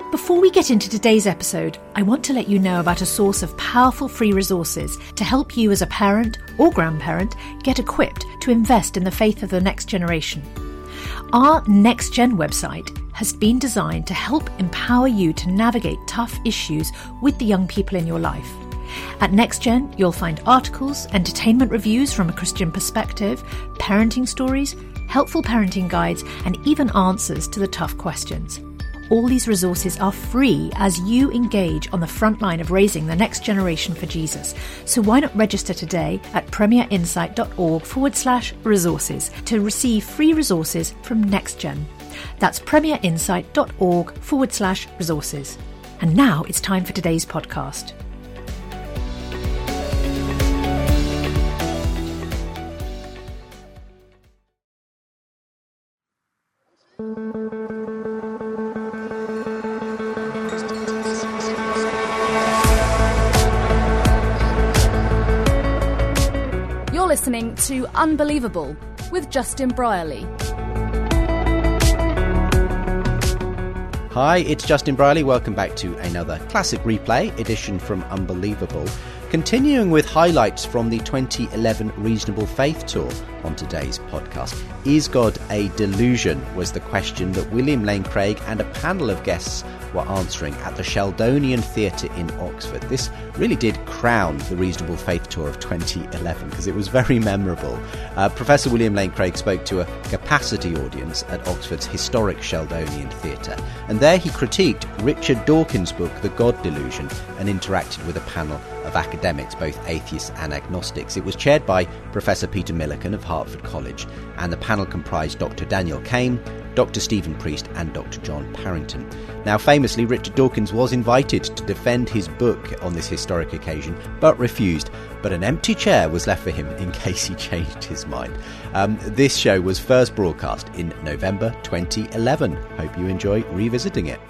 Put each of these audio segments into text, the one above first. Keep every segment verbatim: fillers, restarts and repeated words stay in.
Before we get into today's episode, I want to let you know about a source of powerful free resources to help you as a parent or grandparent get equipped to invest in the faith of the next generation. Our Next Gen website has been designed to help empower you to navigate tough issues with the young people in your life. At Next Gen, you'll find articles, entertainment reviews from a Christian perspective, parenting stories, helpful parenting guides, and even answers to the tough questions. All these resources are free as you engage on the front line of raising the next generation for Jesus. So why not register today at premierinsight.org forward slash resources to receive free resources from NextGen. That's premierinsight.org forward slash resources. And now it's time for today's podcast. Listening to Unbelievable with Justin Brierley. Hi, it's Justin Brierley. Welcome back to another classic replay edition from Unbelievable. Continuing with highlights from the twenty eleven Reasonable Faith Tour on today's podcast. Is God a delusion? Was the question that William Lane Craig and a panel of guests were answering at the Sheldonian Theatre in Oxford. This really did crown the Reasonable Faith Tour of twenty eleven because it was very memorable. Uh, Professor William Lane Craig spoke to a capacity audience at Oxford's historic Sheldonian Theatre, and there he critiqued Richard Dawkins' book The God Delusion and interacted with a panel of academics, both atheists and agnostics. It was chaired by Professor Peter Milliken of Hertford College, and the panel comprised Doctor Daniel Kane, Doctor Stephen Priest and Doctor John Parrington. Now, famously, Richard Dawkins was invited to defend his book on this historic occasion, but refused. But an empty chair was left for him in case he changed his mind. Um, this show was first broadcast in November twenty eleven. Hope you enjoy revisiting it.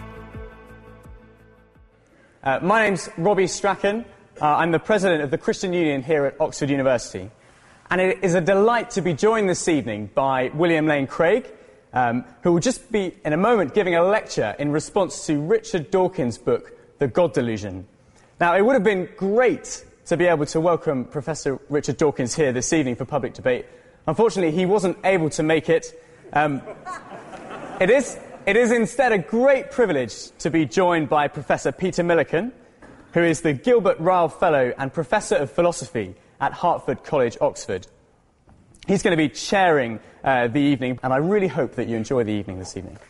Uh, my name's Robbie Strachan. Uh, I'm the president of the Christian Union here at Oxford University. And it is a delight to be joined this evening by William Lane Craig, Um, who will just be, in a moment, giving a lecture in response to Richard Dawkins' book, The God Delusion. Now, it would have been great to be able to welcome Professor Richard Dawkins here this evening for public debate. Unfortunately, he wasn't able to make it. Um, it is, it is instead a great privilege to be joined by Professor Peter Milliken, who is the Gilbert Ryle Fellow and Professor of Philosophy at Hertford College, Oxford. He's going to be chairing uh, the evening, and I really hope that you enjoy the evening this evening.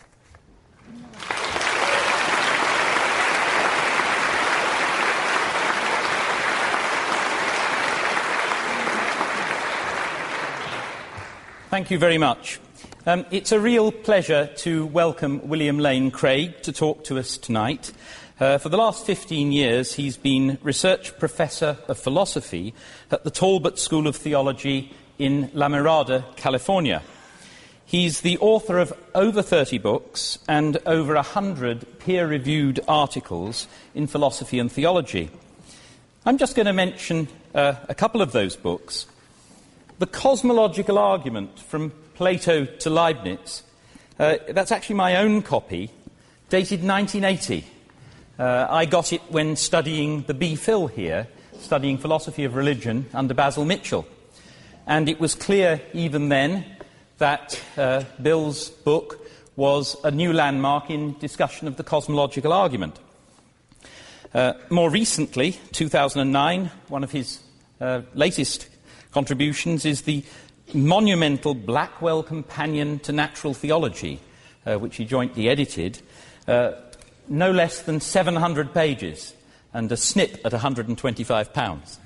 Thank you very much. Um, it's a real pleasure to welcome William Lane Craig to talk to us tonight. Uh, for the last fifteen years, he's been Research Professor of Philosophy at the Talbot School of Theology in La Mirada, California. He's the author of over thirty books and over one hundred peer-reviewed articles in philosophy and theology. I'm just going to mention uh, a couple of those books. The Cosmological Argument from Plato to Leibniz, uh, that's actually my own copy, dated nineteen eighty. Uh, I got it when studying the B Phil here, studying philosophy of religion under Basil Mitchell. And it was clear even then that uh, Bill's book was a new landmark in discussion of the cosmological argument. Uh, more recently, two thousand nine, one of his uh, latest contributions is the monumental Blackwell Companion to Natural Theology, uh, which he jointly edited, uh, no less than seven hundred pages, and a snip at one hundred twenty-five pounds.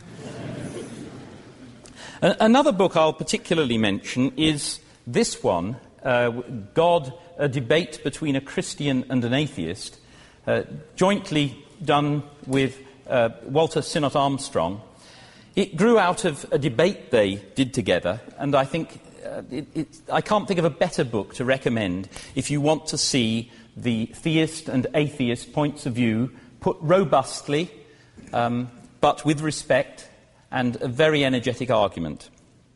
Another book I'll particularly mention is this one, uh, God, A Debate Between a Christian and an Atheist, uh, jointly done with uh, Walter Sinnott Armstrong. It grew out of a debate they did together, and I think uh, it, it, I can't think of a better book to recommend if you want to see the theist and atheist points of view put robustly, um, but with respect, and a very energetic argument.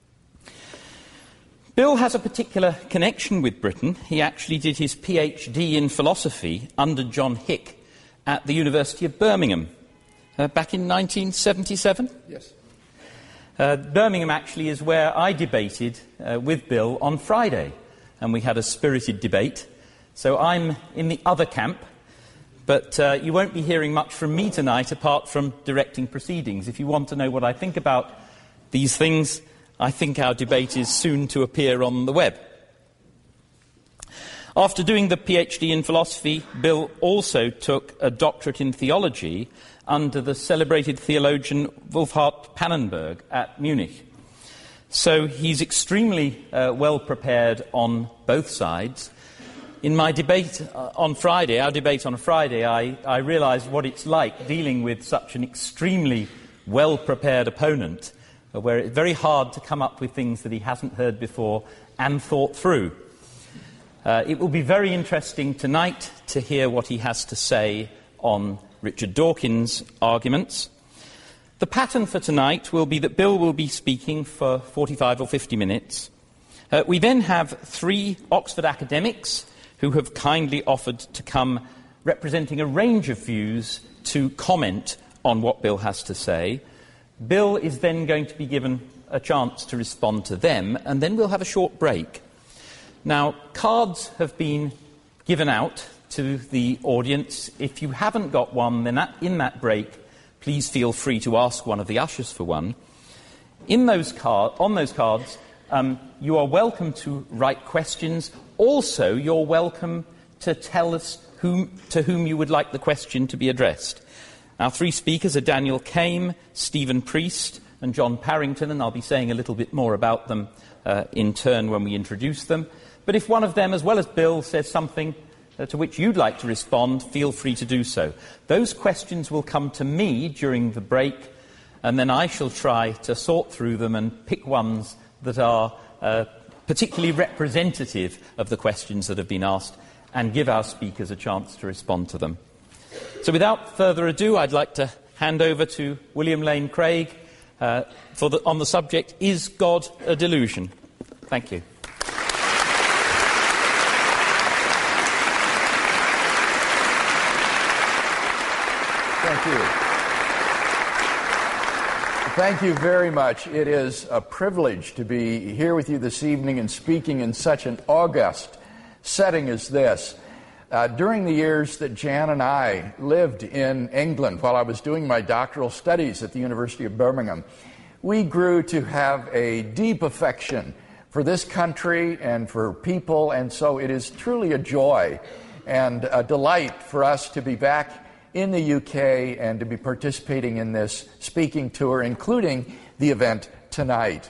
Bill has a particular connection with Britain. He actually did his PhD in philosophy under John Hick at the University of Birmingham uh, back in nineteen seventy-seven. Yes. Uh, Birmingham actually is where I debated uh, with Bill on Friday, and we had a spirited debate. So I'm in the other camp, but uh, you won't be hearing much from me tonight apart from directing proceedings. If you want to know what I think about these things, I think our debate is soon to appear on the web. After doing the PhD in philosophy, Bill also took a doctorate in theology under the celebrated theologian Wolfhart Pannenberg at Munich. So he's extremely uh, well prepared on both sides. In my debate uh, on Friday, our debate on Friday, I, I realised what it's like dealing with such an extremely well-prepared opponent, uh, where it's very hard to come up with things that he hasn't heard before and thought through. Uh, it will be very interesting tonight to hear what he has to say on Richard Dawkins' arguments. The pattern for tonight will be that Bill will be speaking for forty-five or fifty minutes. Uh, we then have three Oxford academics who have kindly offered to come representing a range of views to comment on what Bill has to say. Bill is then going to be given a chance to respond to them, and then we'll have a short break. Now, cards have been given out to the audience. If you haven't got one, then that, in that break, please feel free to ask one of the ushers for one. In those card, on those cards, um, you are welcome to write questions. Also, you're welcome to tell us whom, to whom you would like the question to be addressed. Our three speakers are Daniel Kame, Stephen Priest, and John Parrington, and I'll be saying a little bit more about them uh, in turn when we introduce them. But if one of them, as well as Bill, says something uh, to which you'd like to respond, feel free to do so. Those questions will come to me during the break, and then I shall try to sort through them and pick ones that are uh, particularly representative of the questions that have been asked, and give our speakers a chance to respond to them. So without further ado, I'd like to hand over to William Lane Craig uh, for the, on the subject, Is God a Delusion? Thank you. Thank you. Thank you very much. It is a privilege to be here with you this evening and speaking in such an august setting as this. Uh, during the years that Jan and I lived in England while I was doing my doctoral studies at the University of Birmingham, we grew to have a deep affection for this country and for people, and so it is truly a joy and a delight for us to be back in the U K and to be participating in this speaking tour, including the event tonight.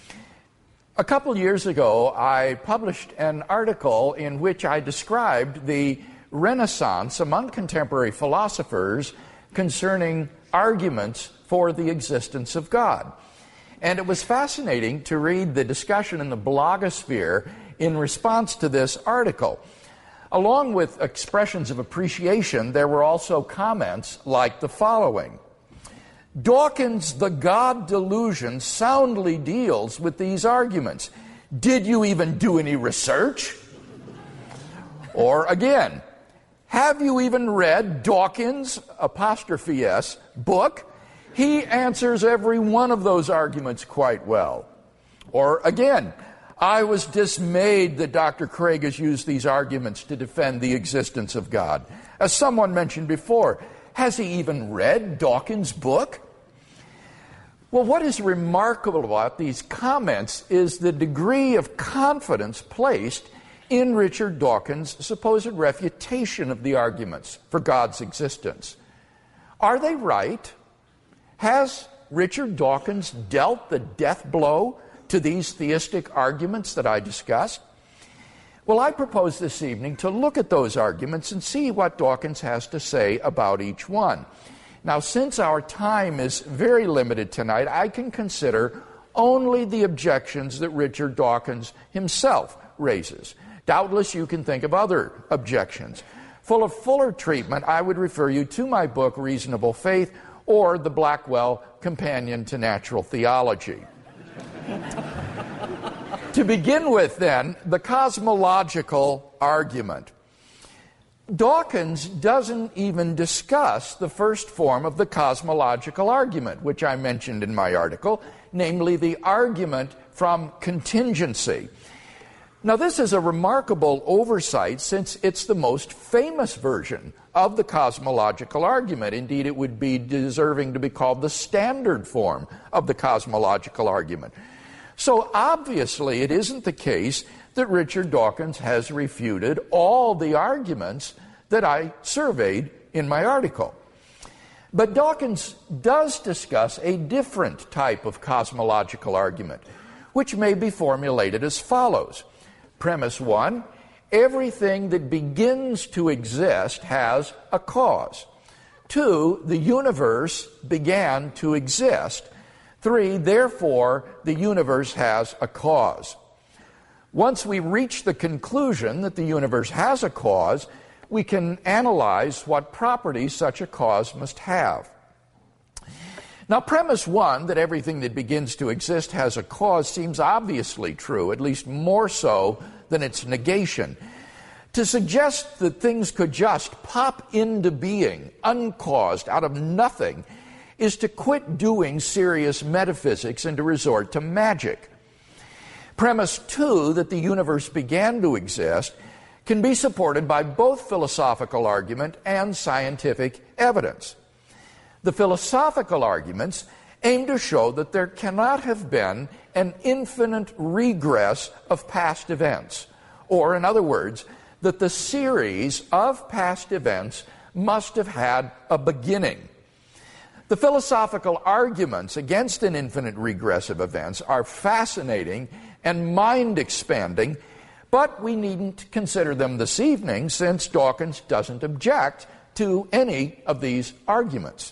A couple years ago, I published an article in which I described the Renaissance among contemporary philosophers concerning arguments for the existence of God. And it was fascinating to read the discussion in the blogosphere in response to this article. Along with expressions of appreciation, there were also comments like the following. Dawkins' The God Delusion soundly deals with these arguments. Did you even do any research? Or again, have you even read Dawkins' apostrophe S book? He answers every one of those arguments quite well. Or again, I was dismayed that Doctor Craig has used these arguments to defend the existence of God. As someone mentioned before, has he even read Dawkins' book? Well, what is remarkable about these comments is the degree of confidence placed in Richard Dawkins' supposed refutation of the arguments for God's existence. Are they right? Has Richard Dawkins dealt the death blow to these theistic arguments that I discussed? Well, I propose this evening to look at those arguments and see what Dawkins has to say about each one. Now, since our time is very limited tonight, I can consider only the objections that Richard Dawkins himself raises. Doubtless you can think of other objections. For a fuller treatment, I would refer you to my book, Reasonable Faith, or the Blackwell Companion to Natural Theology. To begin with, then, the cosmological argument. Dawkins doesn't even discuss the first form of the cosmological argument, which I mentioned in my article, namely the argument from contingency. Now, this is a remarkable oversight since it's the most famous version of the cosmological argument. Indeed, it would be deserving to be called the standard form of the cosmological argument. So obviously, it isn't the case that Richard Dawkins has refuted all the arguments that I surveyed in my article. But Dawkins does discuss a different type of cosmological argument, which may be formulated as follows. Premise one, everything that begins to exist has a cause. Two, the universe began to exist. Three, therefore, the universe has a cause. Once we reach the conclusion that the universe has a cause, we can analyze what properties such a cause must have. Now, premise one, that everything that begins to exist has a cause, seems obviously true, at least more so than its negation. To suggest that things could just pop into being, uncaused, out of nothing, is to quit doing serious metaphysics and to resort to magic. Premise two, that the universe began to exist, can be supported by both philosophical argument and scientific evidence. The philosophical arguments aim to show that there cannot have been an infinite regress of past events, or in other words, that the series of past events must have had a beginning. The philosophical arguments against an infinite regress of events are fascinating and mind-expanding, but we needn't consider them this evening since Dawkins doesn't object to any of these arguments.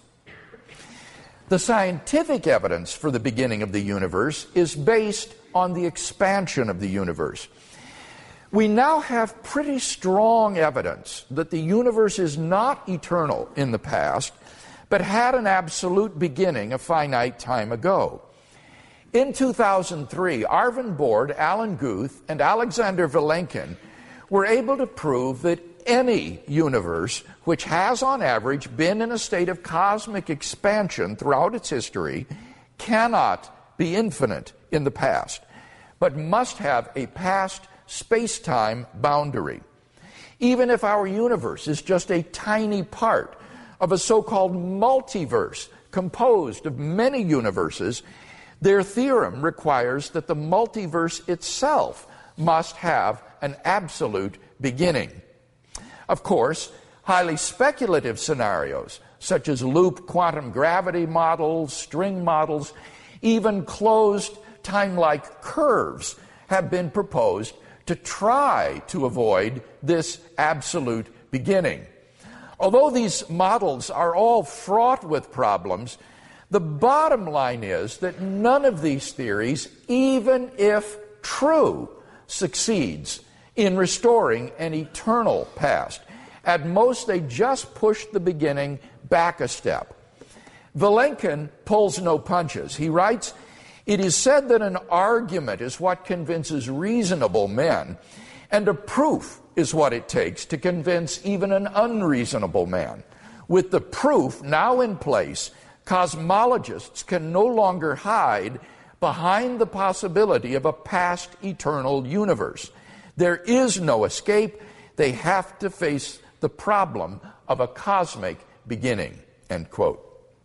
The scientific evidence for the beginning of the universe is based on the expansion of the universe. We now have pretty strong evidence that the universe is not eternal in the past, but had an absolute beginning a finite time ago. In two thousand three, Arvin Bord, Alan Guth, and Alexander Vilenkin were able to prove that any universe which has on average been in a state of cosmic expansion throughout its history cannot be infinite in the past, but must have a past space-time boundary. Even if our universe is just a tiny part of a so-called multiverse composed of many universes, their theorem requires that the multiverse itself must have an absolute beginning. Of course, highly speculative scenarios, such as loop quantum gravity models, string models, even closed time-like curves, have been proposed to try to avoid this absolute beginning. Although these models are all fraught with problems, the bottom line is that none of these theories, even if true, succeeds in restoring an eternal past. At most, they just push the beginning back a step. Vilenkin pulls no punches. He writes, "It is said that an argument is what convinces reasonable men, and a proof is what it takes to convince even an unreasonable man. With the proof now in place, cosmologists can no longer hide behind the possibility of a past eternal universe. There is no escape. They have to face the problem of a cosmic beginning." End quote.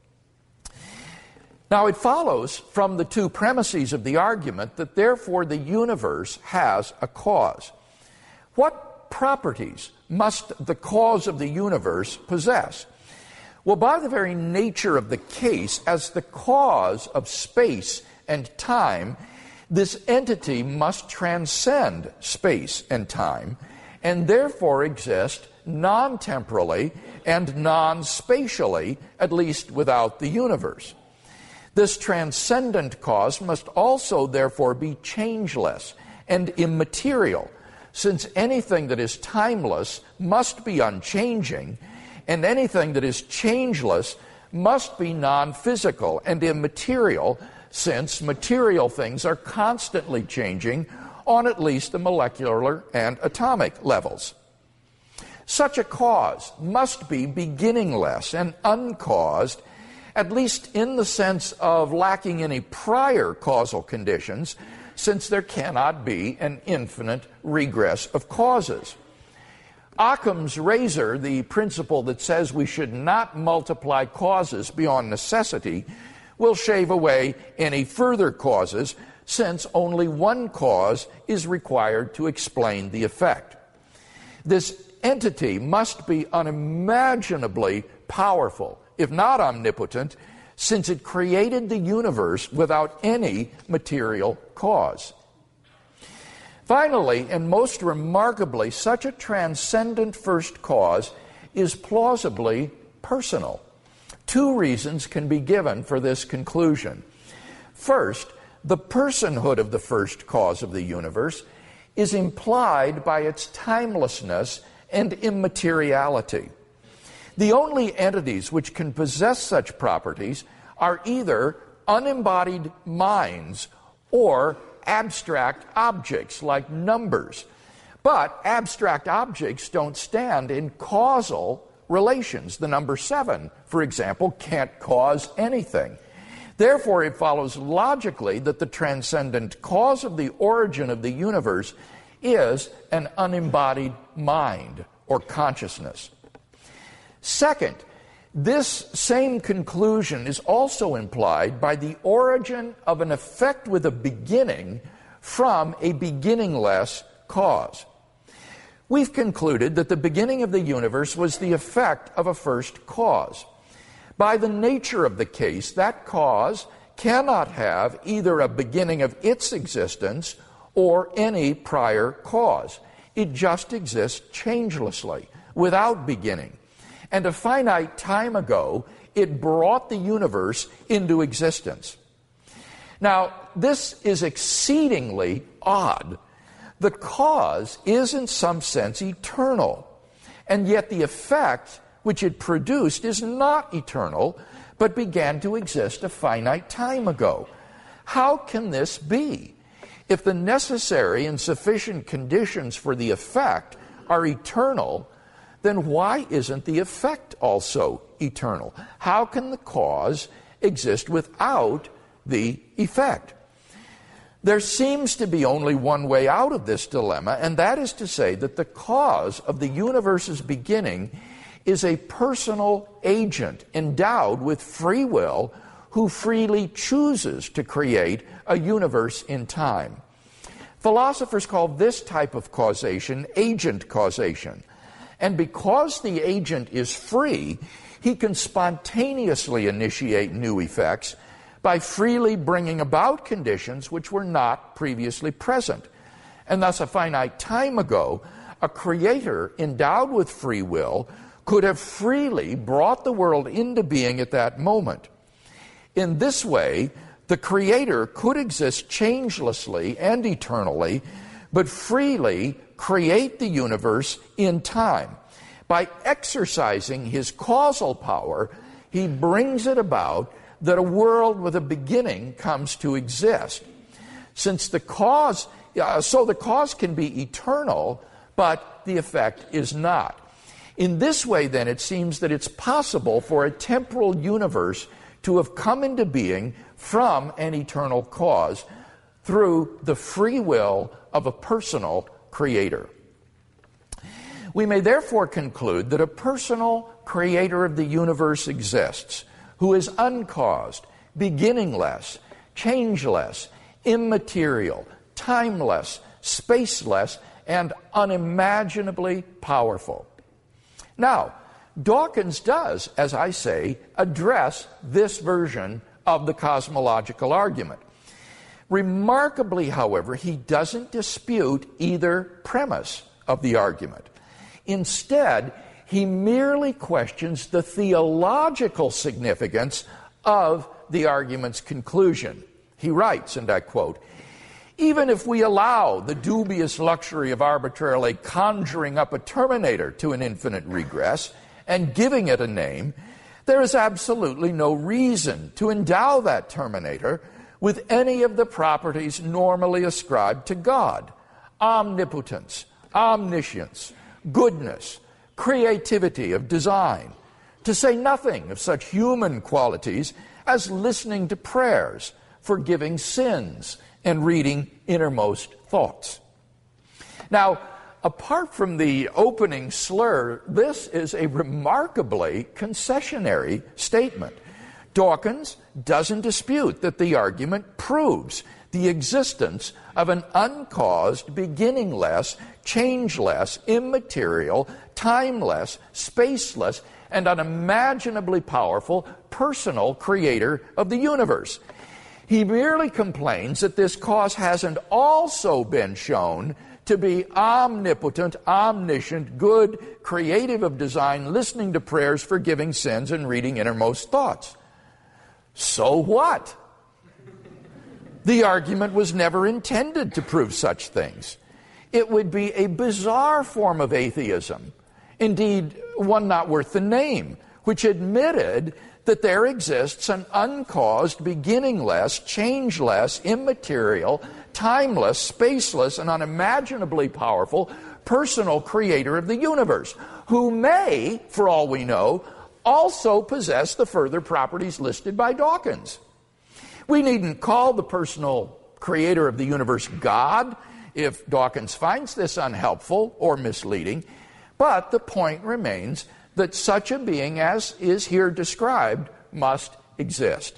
Now, it follows from the two premises of the argument that therefore the universe has a cause. What properties must the cause of the universe possess? Well, by the very nature of the case, as the cause of space and time, this entity must transcend space and time, and therefore exist non-temporally and non-spatially, at least without the universe. This transcendent cause must also therefore be changeless and immaterial, since anything that is timeless must be unchanging, and anything that is changeless must be non-physical and immaterial, since material things are constantly changing on at least the molecular and atomic levels. Such a cause must be beginningless and uncaused, at least in the sense of lacking any prior causal conditions, since there cannot be an infinite regress of causes. Occam's razor, the principle that says we should not multiply causes beyond necessity, will shave away any further causes, since only one cause is required to explain the effect. This entity must be unimaginably powerful, if not omnipotent, since it created the universe without any material cause. Finally, and most remarkably, such a transcendent first cause is plausibly personal. Two reasons can be given for this conclusion. First, the personhood of the first cause of the universe is implied by its timelessness and immateriality. The only entities which can possess such properties are either unembodied minds or abstract objects like numbers. But abstract objects don't stand in causal relations. The number seven, for example, can't cause anything. Therefore, it follows logically that the transcendent cause of the origin of the universe is an unembodied mind or consciousness. Second, this same conclusion is also implied by the origin of an effect with a beginning from a beginningless cause. We've concluded that the beginning of the universe was the effect of a first cause. By the nature of the case, that cause cannot have either a beginning of its existence or any prior cause. It just exists changelessly, without beginning. And a finite time ago, it brought the universe into existence. Now, this is exceedingly odd. The cause is in some sense eternal, and yet the effect which it produced is not eternal, but began to exist a finite time ago. How can this be? If the necessary and sufficient conditions for the effect are eternal, then why isn't the effect also eternal? How can the cause exist without the effect? There seems to be only one way out of this dilemma, and that is to say that the cause of the universe's beginning is a personal agent endowed with free will who freely chooses to create a universe in time. Philosophers call this type of causation agent causation. And because the agent is free, he can spontaneously initiate new effects by freely bringing about conditions which were not previously present. And thus, a finite time ago, a creator endowed with free will could have freely brought the world into being at that moment. In this way, the creator could exist changelessly and eternally, but freely create the universe in time. By exercising his causal power, he brings it about that a world with a beginning comes to exist. Since the cause, uh, so the cause can be eternal, but the effect is not. In this way, then, it seems that it's possible for a temporal universe to have come into being from an eternal cause through the free will of a personal creator. We may therefore conclude that a personal creator of the universe exists, who is uncaused, beginningless, changeless, immaterial, timeless, spaceless, and unimaginably powerful. Now, Dawkins does, as I say, address this version of the cosmological argument. Remarkably, however, he doesn't dispute either premise of the argument. Instead, he merely questions the theological significance of the argument's conclusion. He writes, and I quote, "Even if we allow the dubious luxury of arbitrarily conjuring up a terminator to an infinite regress and giving it a name, there is absolutely no reason to endow that terminator with any of the properties normally ascribed to God: omnipotence, omniscience, goodness, creativity of design, to say nothing of such human qualities as listening to prayers, forgiving sins, and reading innermost thoughts. Now, apart from the opening slur, this is a remarkably concessionary statement. Dawkins doesn't dispute that the argument proves the existence of an uncaused, beginningless, changeless, immaterial, timeless, spaceless, and unimaginably powerful personal creator of the universe. He merely complains that this cause hasn't also been shown to be omnipotent, omniscient, good, creative of design, listening to prayers, forgiving sins, and reading innermost thoughts. So what? The argument was never intended to prove such things. It would be a bizarre form of atheism, indeed one not worth the name, which admitted that there exists an uncaused, beginningless, changeless, immaterial, timeless, spaceless, and unimaginably powerful personal creator of the universe, who may, for all we know, also possess the further properties listed by Dawkins. We needn't call the personal creator of the universe God if Dawkins finds this unhelpful or misleading, but the point remains that such a being as is here described must exist.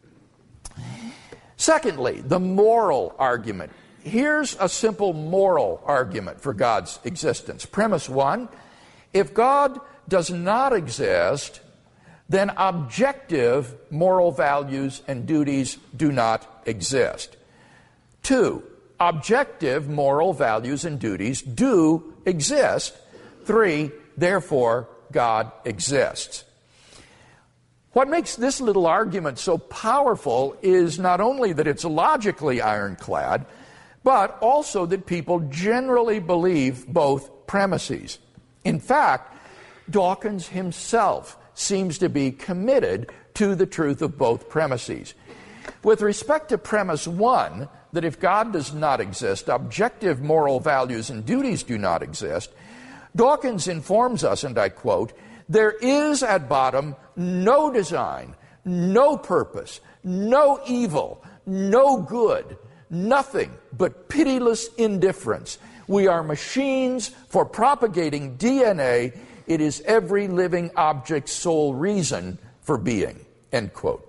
Secondly, the moral argument. Here's a simple moral argument for God's existence. Premise one, if God does not exist, then objective moral values and duties do not exist. Two, objective moral values and duties do exist. Three, therefore, God exists. What makes this little argument so powerful is not only that it's logically ironclad, but also that people generally believe both premises. In fact, Dawkins himself seems to be committed to the truth of both premises. With respect to premise one, that if God does not exist, objective moral values and duties do not exist, Dawkins informs us, and I quote, "There is at bottom no design, no purpose, no evil, no good, nothing but pitiless indifference. We are machines for propagating D N A. It is every living object's sole reason for being," end quote.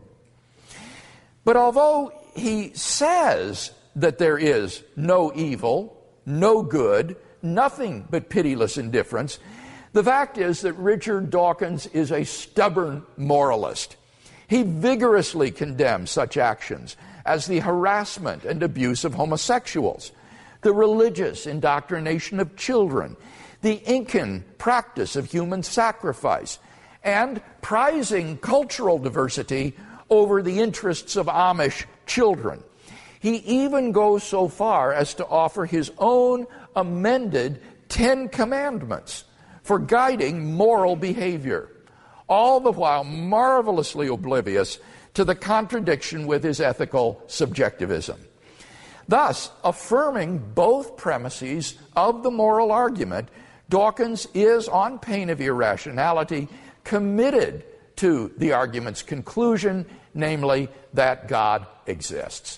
But although he says that there is no evil, no good, nothing but pitiless indifference, the fact is that Richard Dawkins is a stubborn moralist. He vigorously condemns such actions as the harassment and abuse of homosexuals, the religious indoctrination of children, the Incan practice of human sacrifice, and prizing cultural diversity over the interests of Amish children. He even goes so far as to offer his own amended Ten Commandments for guiding moral behavior, all the while marvelously oblivious to the contradiction with his ethical subjectivism. Thus, affirming both premises of the moral argument, Dawkins is, on pain of irrationality, committed to the argument's conclusion, namely that God exists.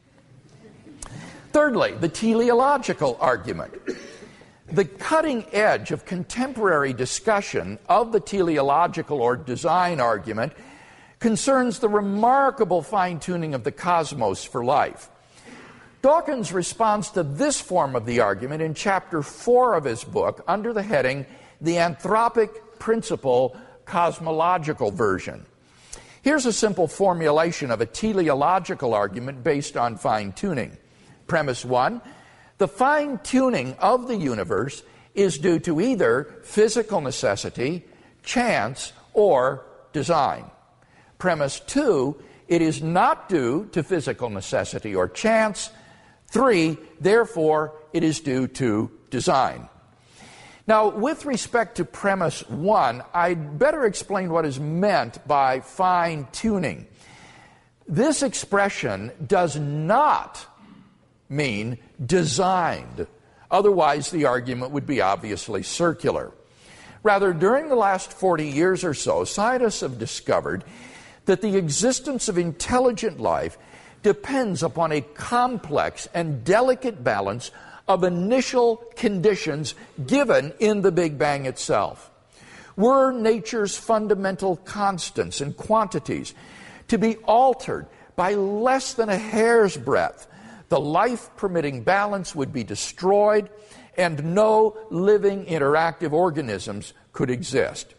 Thirdly, the teleological argument. The cutting edge of contemporary discussion of the teleological or design argument concerns the remarkable fine-tuning of the cosmos for life. Dawkins responds to this form of the argument in chapter four of his book under the heading, The Anthropic Principle Cosmological Version. Here's a simple formulation of a teleological argument based on fine-tuning. Premise one, the fine-tuning of the universe is due to either physical necessity, chance, or design. Premise two, it is not due to physical necessity or chance. Three, therefore, it is due to design. Now, with respect to premise one, I'd better explain what is meant by fine-tuning. This expression does not mean designed. Otherwise, the argument would be obviously circular. Rather, during the last forty years or so, scientists have discovered that the existence of intelligent life depends upon a complex and delicate balance of initial conditions given in the Big Bang itself. Were nature's fundamental constants and quantities to be altered by less than a hair's breadth, the life-permitting balance would be destroyed and no living interactive organisms could exist.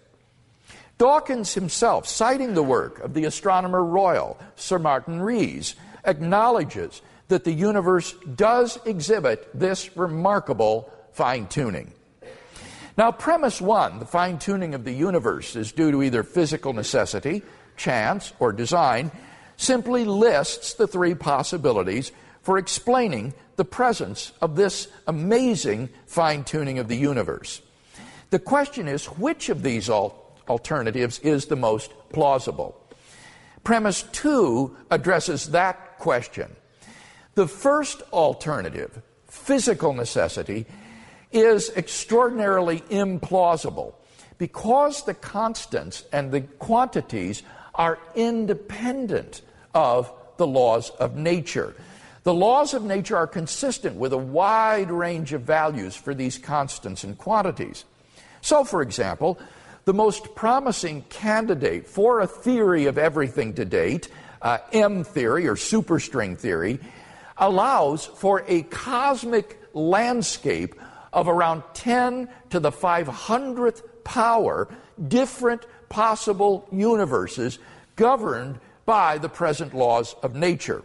Dawkins himself, citing the work of the Astronomer Royal, Sir Martin Rees, acknowledges that the universe does exhibit this remarkable fine-tuning. Now, premise one, the fine-tuning of the universe, is due to either physical necessity, chance, or design, simply lists the three possibilities for explaining the presence of this amazing fine-tuning of the universe. The question is, which of these al- alternatives is the most plausible? Premise two addresses that question. The first alternative, physical necessity, is extraordinarily implausible because the constants and the quantities are independent of the laws of nature. The laws of nature are consistent with a wide range of values for these constants and quantities. So, for example, the most promising candidate for a theory of everything to date, uh, M theory or superstring theory, allows for a cosmic landscape of around ten to the five hundredth power different possible universes governed by the present laws of nature.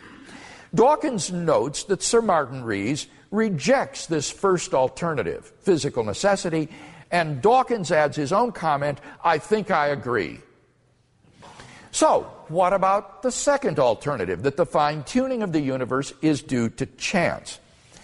Dawkins notes that Sir Martin Rees rejects this first alternative, physical necessity, and Dawkins adds his own comment, "I think I agree." So, what about the second alternative, that the fine-tuning of the universe is due to chance?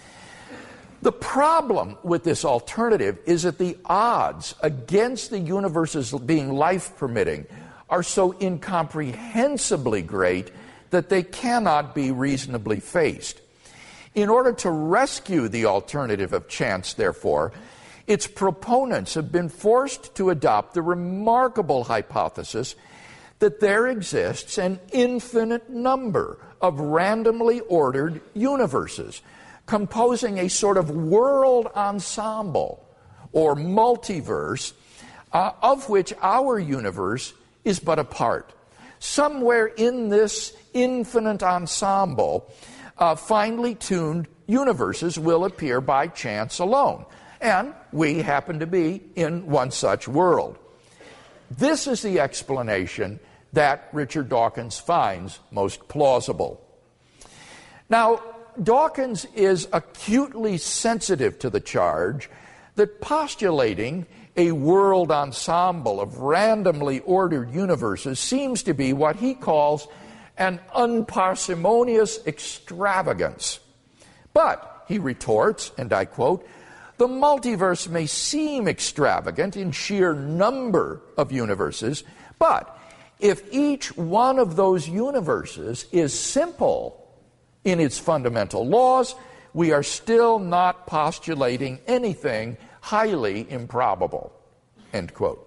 The problem with this alternative is that the odds against the universe's being life-permitting are so incomprehensibly great that they cannot be reasonably faced. In order to rescue the alternative of chance, therefore, its proponents have been forced to adopt the remarkable hypothesis that there exists an infinite number of randomly ordered universes composing a sort of world ensemble or multiverse uh, of which our universe is but a part. Somewhere in this infinite ensemble, uh, finely tuned universes will appear by chance alone. And we happen to be in one such world. This is the explanation that Richard Dawkins finds most plausible. Now, Dawkins is acutely sensitive to the charge that postulating a world ensemble of randomly ordered universes seems to be what he calls an unparsimonious extravagance. But, he retorts, and I quote, "The multiverse may seem extravagant in sheer number of universes, but if each one of those universes is simple in its fundamental laws, we are still not postulating anything highly improbable." End quote.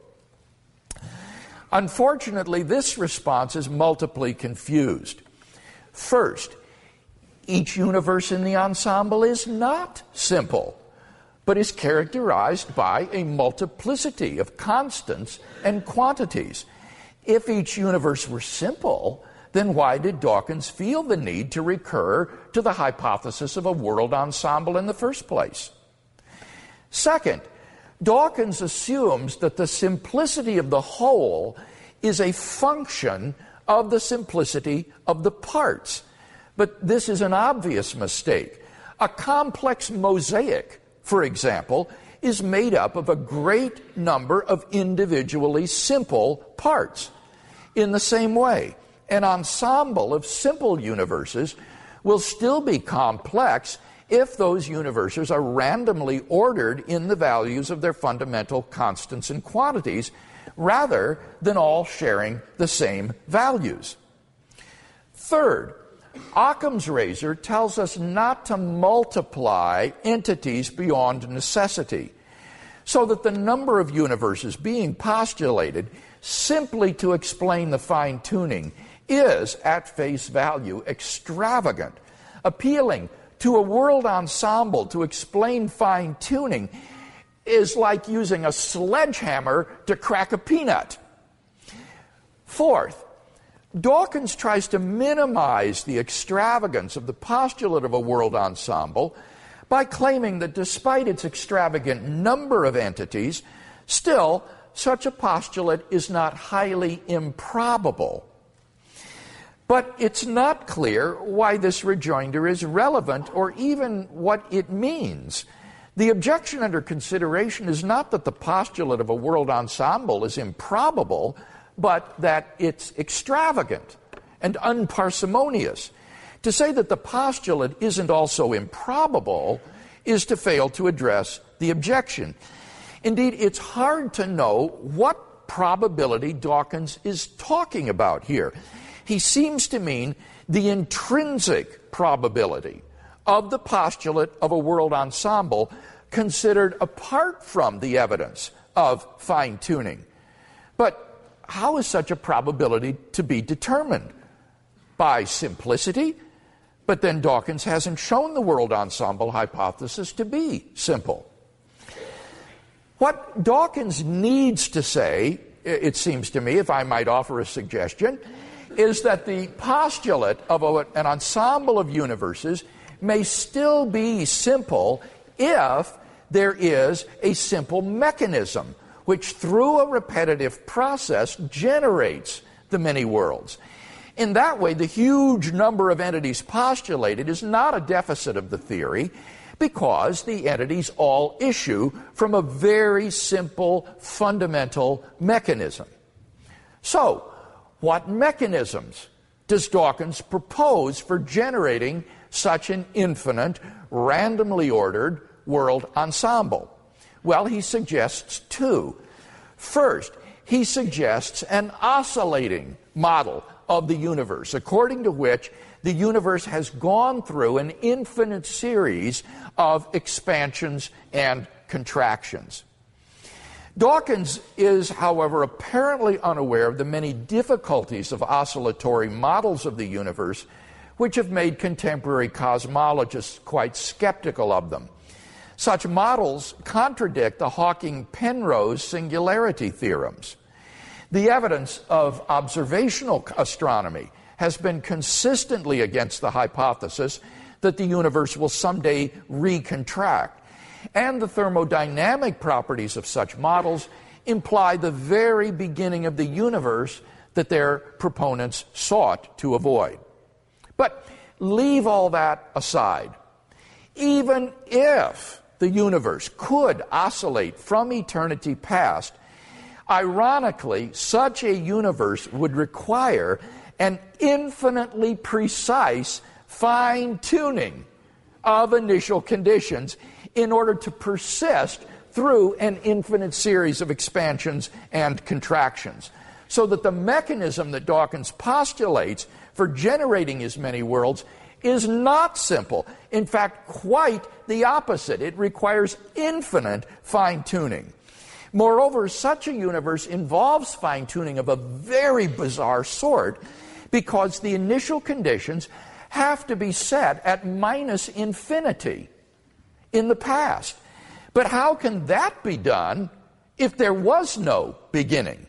Unfortunately, this response is multiply confused. First, each universe in the ensemble is not simple, but is characterized by a multiplicity of constants and quantities. If each universe were simple, then why did Dawkins feel the need to recur to the hypothesis of a world ensemble in the first place? Second, Dawkins assumes that the simplicity of the whole is a function of the simplicity of the parts. But this is an obvious mistake. A complex mosaic, for example, is made up of a great number of individually simple parts. In the same way, an ensemble of simple universes will still be complex if those universes are randomly ordered in the values of their fundamental constants and quantities, rather than all sharing the same values. Third, Occam's razor tells us not to multiply entities beyond necessity. so that the number of universes being postulated simply to explain the fine-tuning is, at face value, extravagant. Appealing to a world ensemble to explain fine-tuning is like using a sledgehammer to crack a peanut. Fourth, Dawkins tries to minimize the extravagance of the postulate of a world ensemble by claiming that despite its extravagant number of entities, still such a postulate is not highly improbable. But it's not clear why this rejoinder is relevant or even what it means. The objection under consideration is not that the postulate of a world ensemble is improbable, but that it's extravagant and unparsimonious. To say that the postulate isn't also improbable is to fail to address the objection. Indeed, it's hard to know what probability Dawkins is talking about here. He seems to mean the intrinsic probability of the postulate of a world ensemble considered apart from the evidence of fine-tuning. But how is such a probability to be determined? By simplicity? But then Dawkins hasn't shown the world ensemble hypothesis to be simple. What Dawkins needs to say, it seems to me, if I might offer a suggestion, is that the postulate of a, an ensemble of universes may still be simple if there is a simple mechanism which through a repetitive process generates the many worlds. In that way, the huge number of entities postulated is not a deficit of the theory, because the entities all issue from a very simple fundamental mechanism. So, what mechanisms does Dawkins propose for generating such an infinite, randomly ordered world ensemble? Well, he suggests two. First, he suggests an oscillating model of the universe, according to which the universe has gone through an infinite series of expansions and contractions. Dawkins is, however, apparently unaware of the many difficulties of oscillatory models of the universe, which have made contemporary cosmologists quite skeptical of them. Such models contradict the Hawking-Penrose singularity theorems. The evidence of observational astronomy has been consistently against the hypothesis that the universe will someday recontract, and the thermodynamic properties of such models imply the very beginning of the universe that their proponents sought to avoid. But leave all that aside. Even if the universe could oscillate from eternity past, ironically, such a universe would require an infinitely precise fine-tuning of initial conditions in order to persist through an infinite series of expansions and contractions. So that the mechanism that Dawkins postulates for generating as many worlds is not simple. In fact, quite the opposite. It requires infinite fine-tuning. Moreover, such a universe involves fine-tuning of a very bizarre sort, because the initial conditions have to be set at minus infinity in the past. But how can that be done if there was no beginning?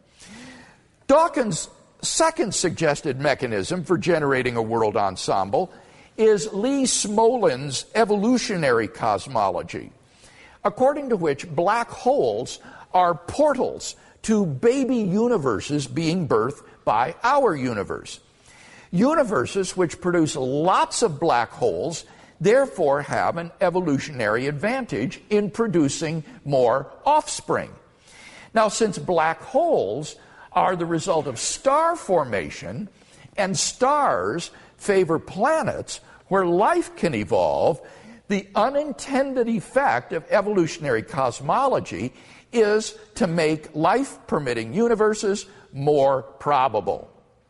Dawkins' second suggested mechanism for generating a world ensemble is Lee Smolin's evolutionary cosmology, according to which black holes are portals to baby universes being birthed by our universe. Universes which produce lots of black holes therefore have an evolutionary advantage in producing more offspring. Now, since black holes are the result of star formation, and stars favor planets where life can evolve, the unintended effect of evolutionary cosmology is to make life-permitting universes more probable.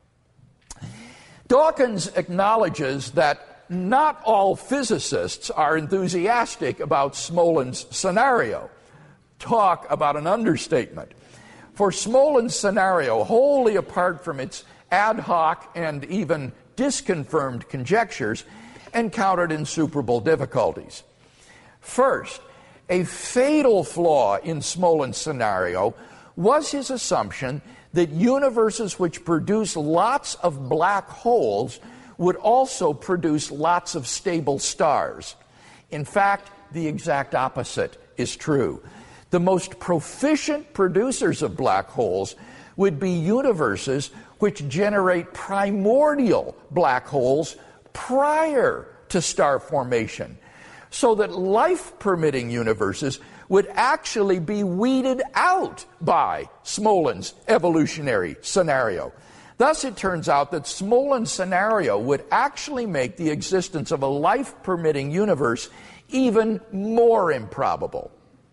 Dawkins acknowledges that not all physicists are enthusiastic about Smolin's scenario. talk about an understatement. For Smolin's scenario, wholly apart from its ad hoc and even disconfirmed conjectures, encountered insuperable difficulties. First, a fatal flaw in Smolin's scenario was his assumption that universes which produce lots of black holes would also produce lots of stable stars. In fact, the exact opposite is true. The most proficient producers of black holes would be universes which generate primordial black holes prior to star formation, so that life-permitting universes would actually be weeded out by Smolin's evolutionary scenario. Thus, it turns out that Smolin's scenario would actually make the existence of a life-permitting universe even more improbable.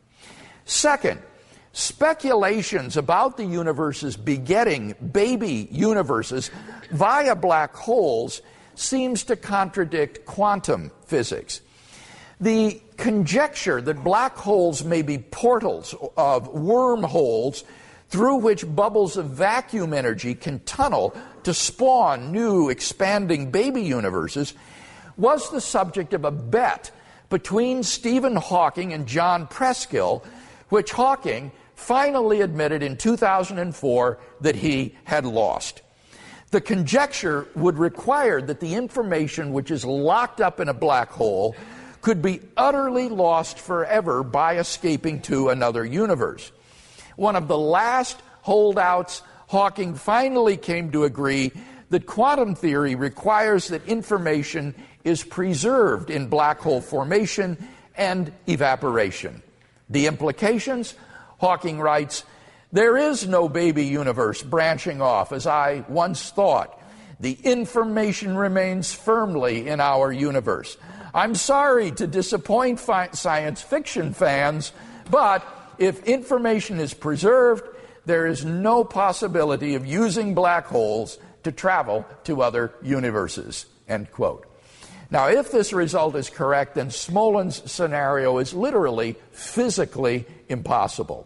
Second, speculations about the universes begetting baby universes via black holes seems to contradict quantum physics. The conjecture that black holes may be portals of wormholes through which bubbles of vacuum energy can tunnel to spawn new expanding baby universes was the subject of a bet between Stephen Hawking and John Preskill, which Hawking finally admitted in two thousand four that he had lost. The conjecture would require that the information which is locked up in a black hole could be utterly lost forever by escaping to another universe. One of the last holdouts, Hawking finally came to agree that quantum theory requires that information is preserved in black hole formation and evaporation. The implications? Hawking writes, "There is no baby universe branching off as I once thought. The information remains firmly in our universe. I'm sorry to disappoint fi- science fiction fans, but if information is preserved, there is no possibility of using black holes to travel to other universes." End quote. Now, if this result is correct, then Smolin's scenario is literally physically impossible.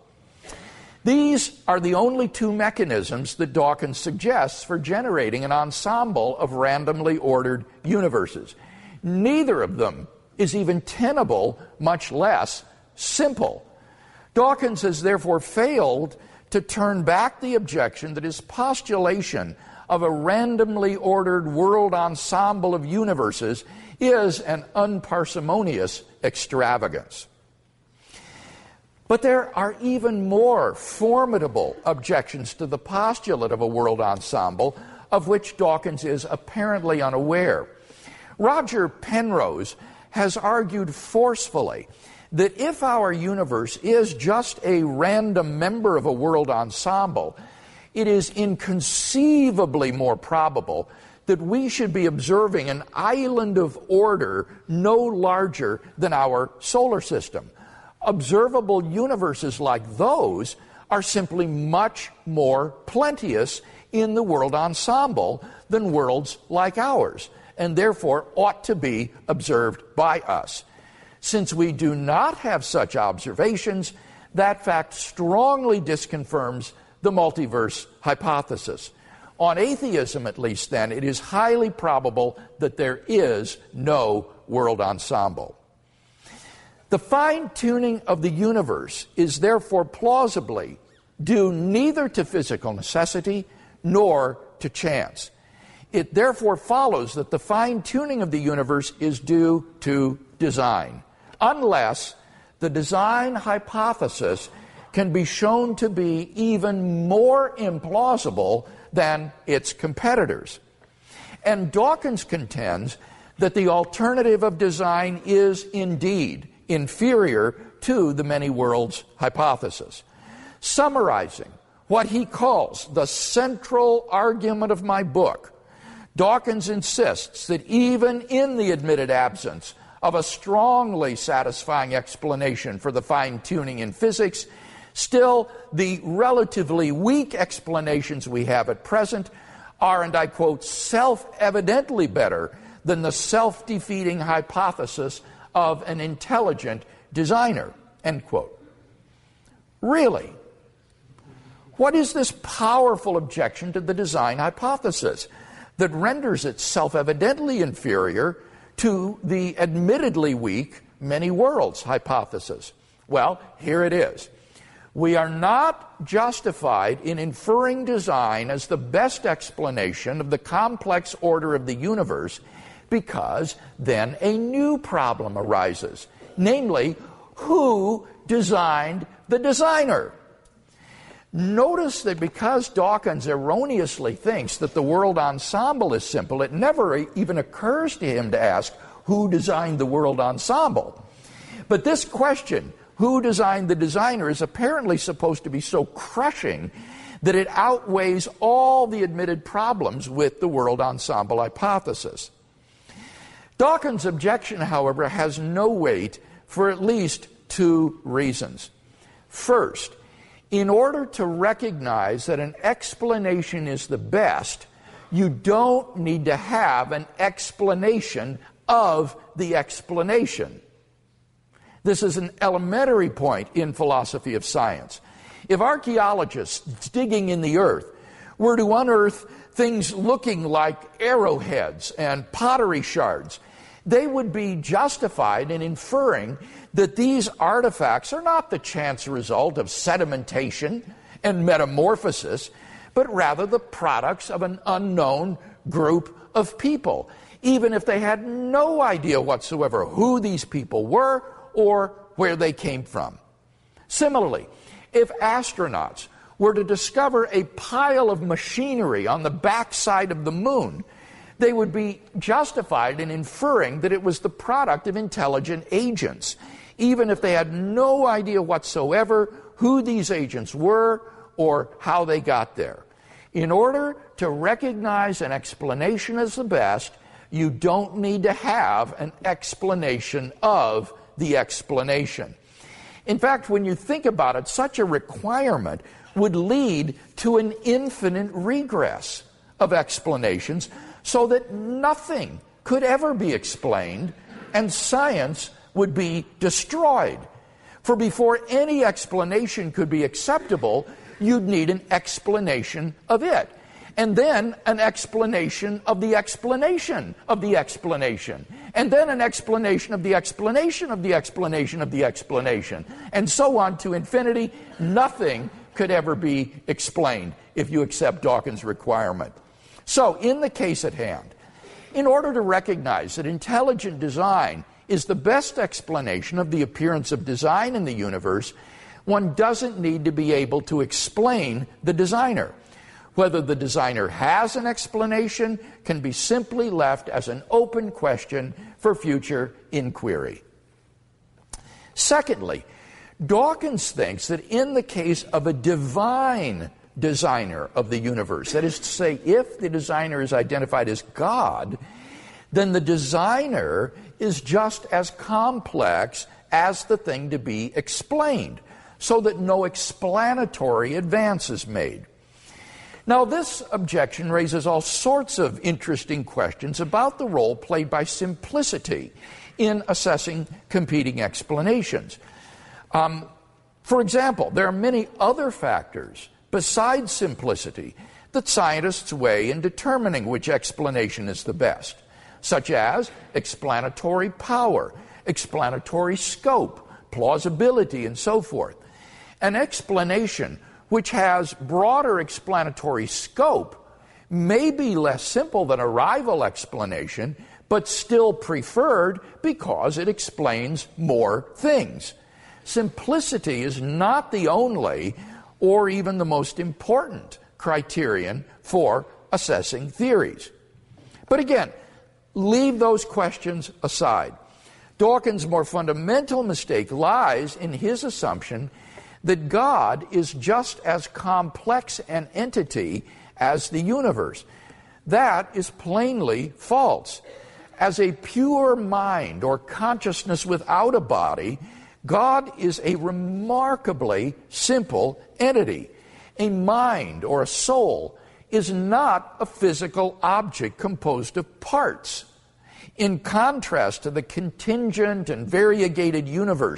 These are the only two mechanisms that Dawkins suggests for generating an ensemble of randomly ordered universes. Neither of them is even tenable, much less simple. Dawkins has therefore failed to turn back the objection that his postulation of a randomly ordered world ensemble of universes is an unparsimonious extravagance. But there are even more formidable objections to the postulate of a world ensemble, of which Dawkins is apparently unaware. Roger Penrose has argued forcefully that if our universe is just a random member of a world ensemble, it is inconceivably more probable that we should be observing an island of order no larger than our solar system. Observable universes like those are simply much more plenteous in the world ensemble than worlds like ours, and therefore ought to be observed by us. Since we do not have such observations, that fact strongly disconfirms the multiverse hypothesis. On atheism, at least then, it is highly probable that there is no world ensemble. The fine-tuning of the universe is therefore plausibly due neither to physical necessity nor to chance. It therefore follows that the fine-tuning of the universe is due to design, unless the design hypothesis can be shown to be even more implausible than its competitors. And Dawkins contends that the alternative of design is indeed inferior to the many worlds hypothesis. Summarizing what he calls the central argument of my book, Dawkins insists that even in the admitted absence of a strongly satisfying explanation for the fine-tuning in physics, still the relatively weak explanations we have at present are, and I quote, self-evidently better than the self-defeating hypothesis of an intelligent designer, end quote. Really? What is this powerful objection to the design hypothesis that renders it self-evidently inferior to the admittedly weak many worlds hypothesis? Well, here it is. We are not justified in inferring design as the best explanation of the complex order of the universe because then a new problem arises, namely, who designed the designer? Notice that because Dawkins erroneously thinks that the world ensemble is simple, it never even occurs to him to ask who designed the world ensemble. But this question, who designed the designer, is apparently supposed to be so crushing that it outweighs all the admitted problems with the world ensemble hypothesis. Dawkins' objection, however, has no weight for at least two reasons. First, in order to recognize that an explanation is the best, you don't need to have an explanation of the explanation. This is an elementary point in philosophy of science. If archaeologists digging in the earth were to unearth things looking like arrowheads and pottery shards, they would be justified in inferring that these artifacts are not the chance result of sedimentation and metamorphosis, but rather the products of an unknown group of people, even if they had no idea whatsoever who these people were or where they came from. Similarly, if astronauts were to discover a pile of machinery on the backside of the moon, they would be justified in inferring that it was the product of intelligent agents, even if they had no idea whatsoever who these agents were or how they got there. In order to recognize an explanation as the best, you don't need to have an explanation of the explanation. In fact, when you think about it, such a requirement would lead to an infinite regress of explanations, so that nothing could ever be explained and science would be destroyed. For before any explanation could be acceptable, you'd need an explanation of it. And then an explanation of the explanation of the explanation. And then an explanation of the explanation of the explanation of the explanation. And so on to infinity. Nothing could ever be explained if you accept Dawkins' requirement. So, in the case at hand, in order to recognize that intelligent design is the best explanation of the appearance of design in the universe, one doesn't need to be able to explain the designer. Whether the designer has an explanation can be simply left as an open question for future inquiry. Secondly, Dawkins thinks that in the case of a divine designer of the universe, that is to say, if the designer is identified as God, then the designer is just as complex as the thing to be explained, so that no explanatory advance is made. Now, this objection raises all sorts of interesting questions about the role played by simplicity in assessing competing explanations. Um, for example, there are many other factors besides simplicity that scientists weigh in determining which explanation is the best, such as explanatory power, explanatory scope, plausibility, and so forth. An explanation which has broader explanatory scope may be less simple than a rival explanation, but still preferred because it explains more things. Simplicity is not the only or even the most important criterion for assessing theories. But again, leave those questions aside. Dawkins' more fundamental mistake lies in his assumption that God is just as complex an entity as the universe. That is plainly false. As a pure mind or consciousness without a body, God is a remarkably simple entity. A mind or a soul is not a physical object composed of parts. In contrast to the contingent and variegated universe,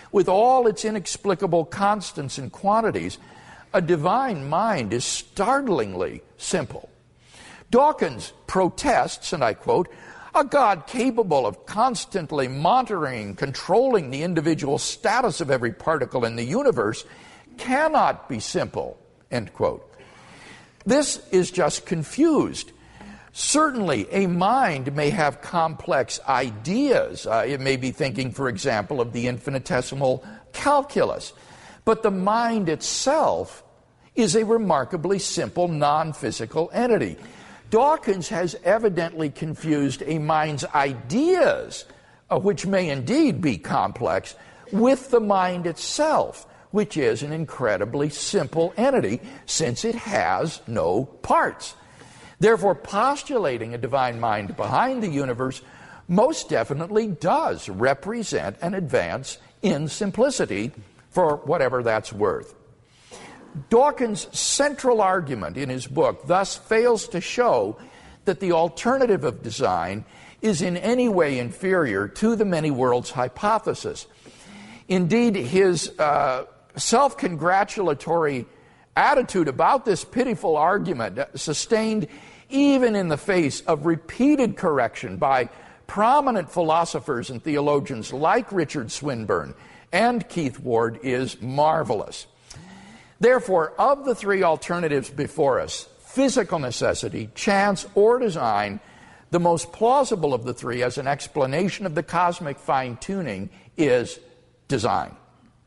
With all its inexplicable constants and quantities, a divine mind is startlingly simple. Dawkins protests, and I quote, "A God capable of constantly monitoring, controlling the individual status of every particle in the universe cannot be simple," end quote. This is just confused. Certainly, a mind may have complex ideas. Uh, it may be thinking, for example, of the infinitesimal calculus. But the mind itself is a remarkably simple, non-physical entity. Dawkins has evidently confused a mind's ideas, uh, which may indeed be complex, with the mind itself, which is an incredibly simple entity, since it has no parts. Therefore, postulating a divine mind behind the universe most definitely does represent an advance in simplicity, for whatever that's worth. Dawkins' central argument in his book thus fails to show that the alternative of design is in any way inferior to the many worlds hypothesis. Indeed, his uh, self-congratulatory attitude about this pitiful argument, sustained even in the face of repeated correction by prominent philosophers and theologians like Richard Swinburne and Keith Ward, is marvelous. Therefore, of the three alternatives before us, physical necessity, chance, or design, the most plausible of the three as an explanation of the cosmic fine-tuning is design.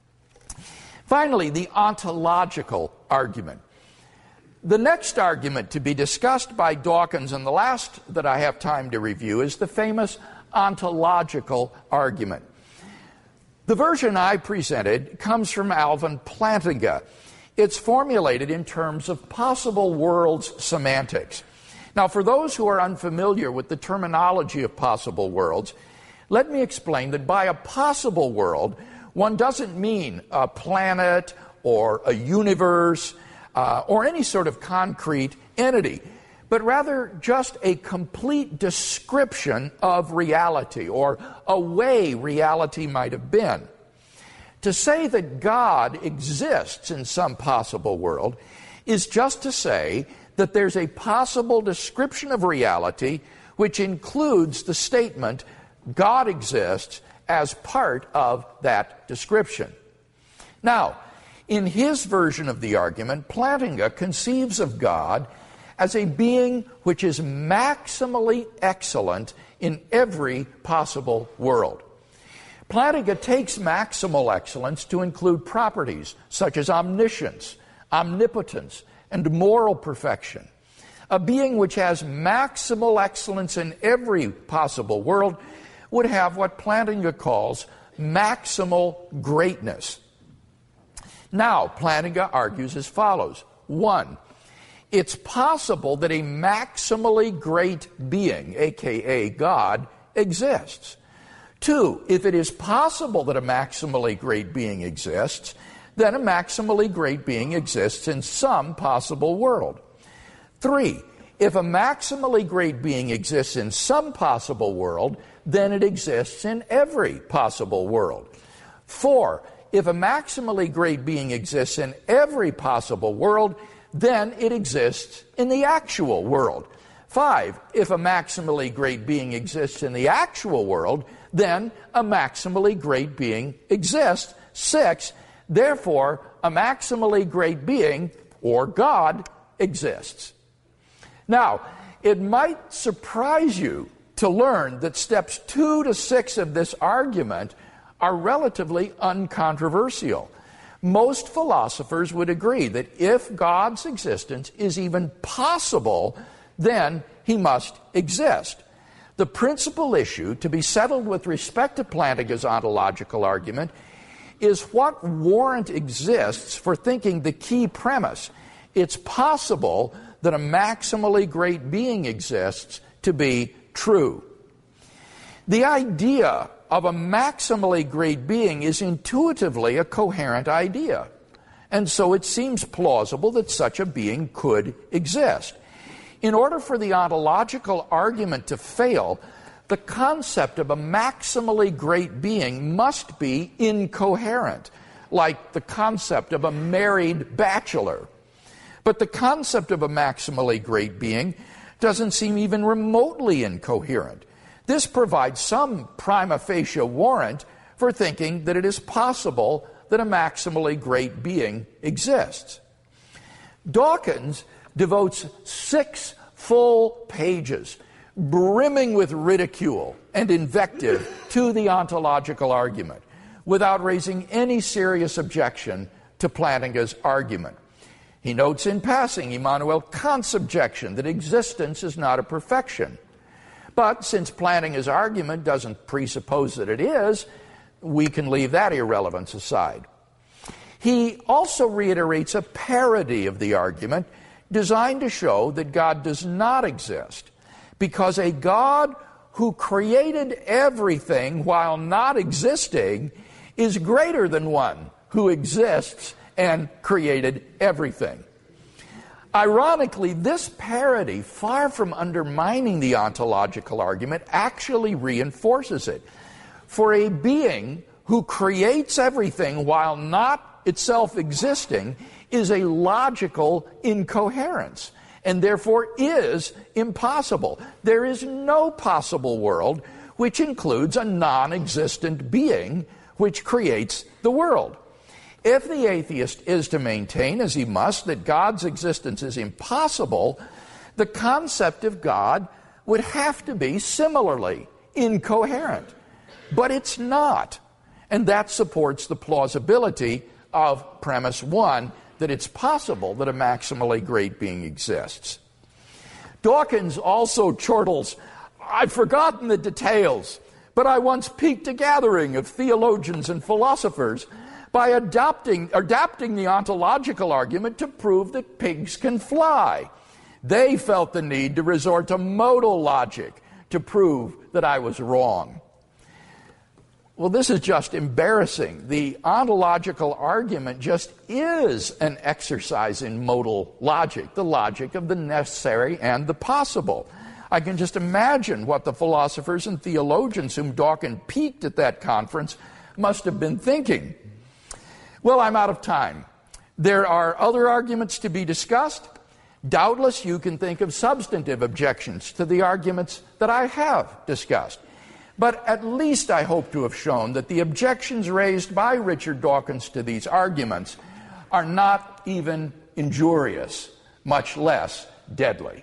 Finally, the ontological argument. The next argument to be discussed by Dawkins, and the last that I have time to review, is the famous ontological argument. The version I presented comes from Alvin Plantinga. It's formulated in terms of possible worlds semantics. Now, for those who are unfamiliar with the terminology of possible worlds, let me explain that by a possible world, one doesn't mean a planet or a universe uh, or any sort of concrete entity, but rather just a complete description of reality, or a way reality might have been. To say that God exists in some possible world is just to say that there's a possible description of reality which includes the statement, God exists, as part of that description. Now, in his version of the argument, Plantinga conceives of God as a being which is maximally excellent in every possible world. Plantinga takes maximal excellence to include properties such as omniscience, omnipotence, and moral perfection. A being which has maximal excellence in every possible world would have what Plantinga calls maximal greatness. Now, Plantinga argues as follows. One, it's possible that a maximally great being, aka God, exists. Two, if it is possible that a maximally great being exists, then a maximally great being exists in some possible world. Three, if a maximally great being exists in some possible world, then it exists in every possible world. Four, if a maximally great being exists in every possible world, then it exists in the actual world. Five, if a maximally great being exists in the actual world, then a maximally great being exists. Six, therefore, a maximally great being, or God, exists. Now, it might surprise you to learn that steps two to six of this argument are relatively uncontroversial. Most philosophers would agree that if God's existence is even possible, then he must exist. The principal issue to be settled with respect to Plantinga's ontological argument is what warrant exists for thinking the key premise, it's possible that a maximally great being exists, to be true. The idea of a maximally great being is intuitively a coherent idea, and so it seems plausible that such a being could exist. In order for the ontological argument to fail, the concept of a maximally great being must be incoherent, like the concept of a married bachelor. But the concept of a maximally great being doesn't seem even remotely incoherent. This provides some prima facie warrant for thinking that it is possible that a maximally great being exists. Dawkins devotes six full pages, brimming with ridicule and invective, to the ontological argument, without raising any serious objection to Plantinga's argument. He notes in passing Immanuel Kant's objection that existence is not a perfection. But since Plantinga's argument doesn't presuppose that it is, we can leave that irrelevance aside. He also reiterates a parody of the argument designed to show that God does not exist, because a God who created everything while not existing is greater than one who exists and created everything. Ironically, this parody, far from undermining the ontological argument, actually reinforces it. For a being who creates everything while not itself existing is a logical incoherence, and therefore is impossible. There is no possible world which includes a non-existent being which creates the world. If the atheist is to maintain, as he must, that God's existence is impossible, the concept of God would have to be similarly incoherent. But it's not. And that supports the plausibility of premise one, that it's possible that a maximally great being exists. Dawkins also chortles, "I've forgotten the details, but I once piqued a gathering of theologians and philosophers by adopting, adapting the ontological argument to prove that pigs can fly. They felt the need to resort to modal logic to prove that I was wrong." Well, this is just embarrassing. The ontological argument just is an exercise in modal logic, the logic of the necessary and the possible. I can just imagine what the philosophers and theologians whom Dawkins piqued at that conference must have been thinking. Well, I'm out of time. There are other arguments to be discussed. Doubtless you can think of substantive objections to the arguments that I have discussed. But at least I hope to have shown that the objections raised by Richard Dawkins to these arguments are not even injurious, much less deadly.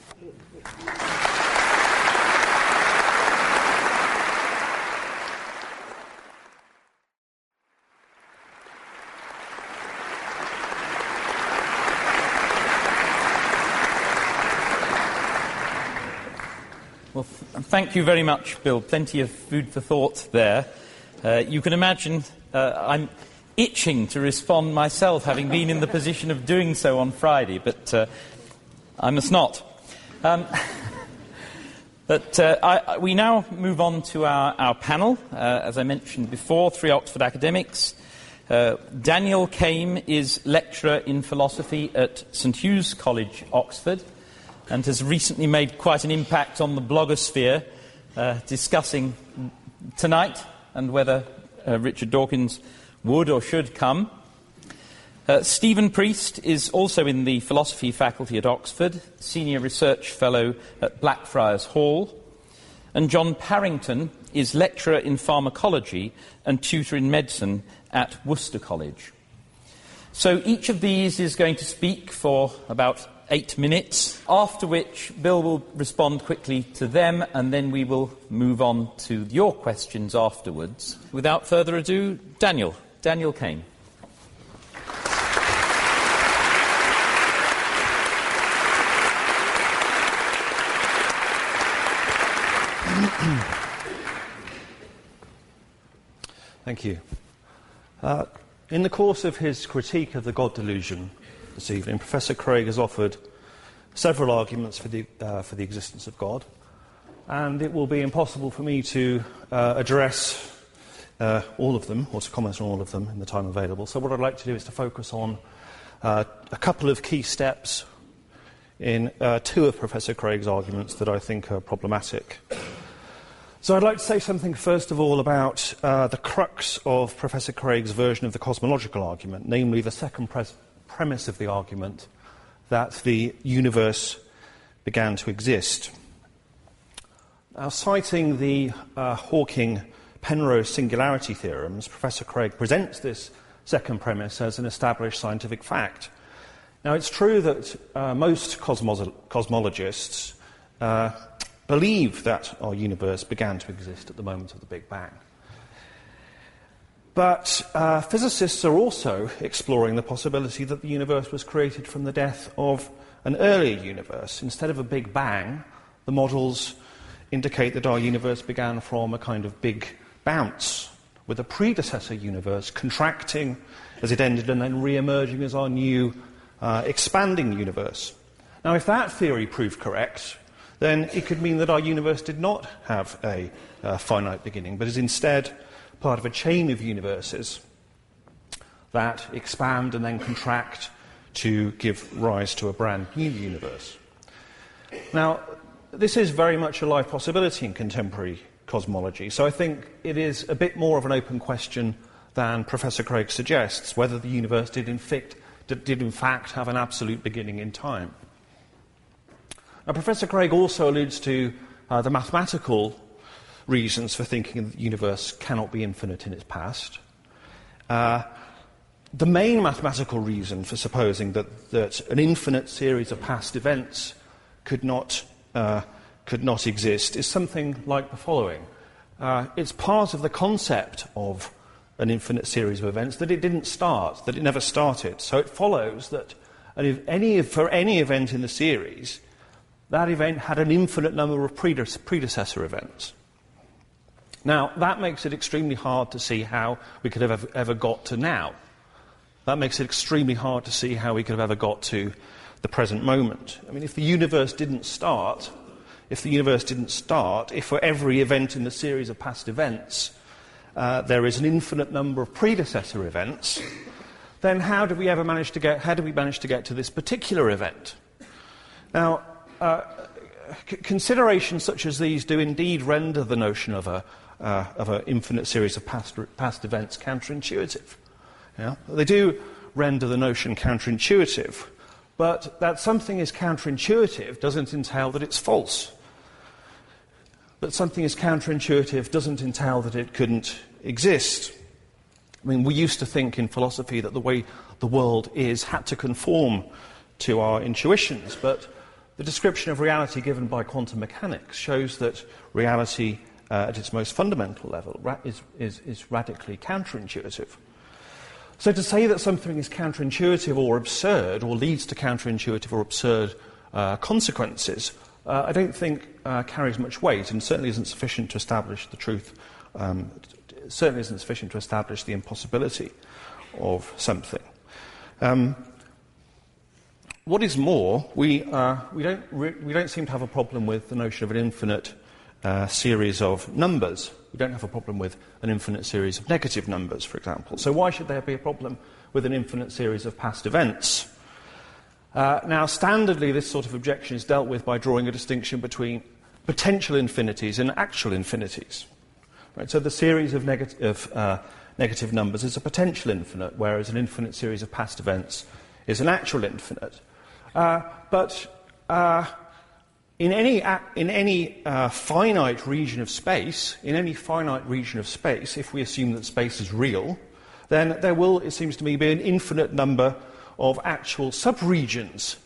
Well, th- thank you very much, Bill. Plenty of food for thought there. Uh, you can imagine uh, I'm itching to respond myself, having been in the position of doing so on Friday, but uh, I must not. Um, but uh, I, we now move on to our, our panel. Uh, as I mentioned before, three Oxford academics. Uh, Daniel Kame is lecturer in philosophy at St Hugh's College, Oxford, and has recently made quite an impact on the blogosphere, uh, discussing tonight and whether uh, Richard Dawkins would or should come. Uh, Stephen Priest is also in the philosophy faculty at Oxford, senior research fellow at Blackfriars Hall. And John Parrington is lecturer in pharmacology and tutor in medicine at Worcester College. So each of these is going to speak for about eight minutes, after which Bill will respond quickly to them, and then we will move on to your questions afterwards. Without further ado, Daniel. Daniel Kame. Thank you. Uh, in the course of his critique of the God delusion this evening, Professor Craig has offered several arguments for the, uh, for the existence of God, and it will be impossible for me to uh, address uh, all of them, or to comment on all of them in the time available. So what I'd like to do is to focus on uh, a couple of key steps in uh, two of Professor Craig's arguments that I think are problematic. So I'd like to say something first of all about uh, the crux of Professor Craig's version of the cosmological argument, namely the second pres- premise of the argument that the universe began to exist. Now, citing the uh, Hawking-Penrose singularity theorems, Professor Craig presents this second premise as an established scientific fact. Now, it's true that uh, most cosmos- cosmologists uh, believe that our universe began to exist at the moment of the Big Bang. But uh, physicists are also exploring the possibility that the universe was created from the death of an earlier universe. Instead of a Big Bang, the models indicate that our universe began from a kind of big bounce, with a predecessor universe contracting as it ended and then re-emerging as our new uh, expanding universe. Now, if that theory proved correct, then it could mean that our universe did not have a uh, finite beginning, but is instead part of a chain of universes that expand and then contract to give rise to a brand new universe. Now, this is very much a live possibility in contemporary cosmology, so I think it is a bit more of an open question than Professor Craig suggests, whether the universe did in fact, did in fact have an absolute beginning in time. Now, Professor Craig also alludes to uh, the mathematical reasons for thinking that the universe cannot be infinite in its past. Uh, the main mathematical reason for supposing that, that an infinite series of past events could not, uh, could not exist is something like the following. Uh, it's part of the concept of an infinite series of events that it didn't start, that it never started. So it follows that if any, for any event in the series, that event had an infinite number of predecessor events. Now, that makes it extremely hard to see how we could have ever, ever got to now. That makes it extremely hard to see how we could have ever got to the present moment. I mean, if the universe didn't start, if the universe didn't start, if for every event in the series of past events uh, there is an infinite number of predecessor events, then how did we ever manage to get? How did we manage to get to this particular event? Now, uh, c- considerations such as these do indeed render the notion of a uh, of an infinite series of past past events counterintuitive. Yeah? They do render the notion counterintuitive, but that something is counterintuitive doesn't entail that it's false. That something is counterintuitive doesn't entail that it couldn't exist. I mean, we used to think in philosophy that the way the world is had to conform to our intuitions, but the description of reality given by quantum mechanics shows that reality uh, at its most fundamental level ra- is, is, is radically counterintuitive. So to say that something is counterintuitive or absurd, or leads to counterintuitive or absurd uh, consequences, uh, I don't think uh, carries much weight, and certainly isn't sufficient to establish the truth, um, certainly isn't sufficient to establish the impossibility of something. Um, what is more, we, uh, we, don't re- we don't seem to have a problem with the notion of an infinite uh, series of numbers. We don't have a problem with an infinite series of negative numbers, for example. So why should there be a problem with an infinite series of past events? Uh, now, standardly, this sort of objection is dealt with by drawing a distinction between potential infinities and actual infinities. Right? So the series of, neg- of uh, negative numbers is a potential infinite, whereas an infinite series of past events is an actual infinite. Uh, but uh, in any, in any uh, finite region of space, in any finite region of space, if we assume that space is real, then there will, it seems to me, be an infinite number of actual subregions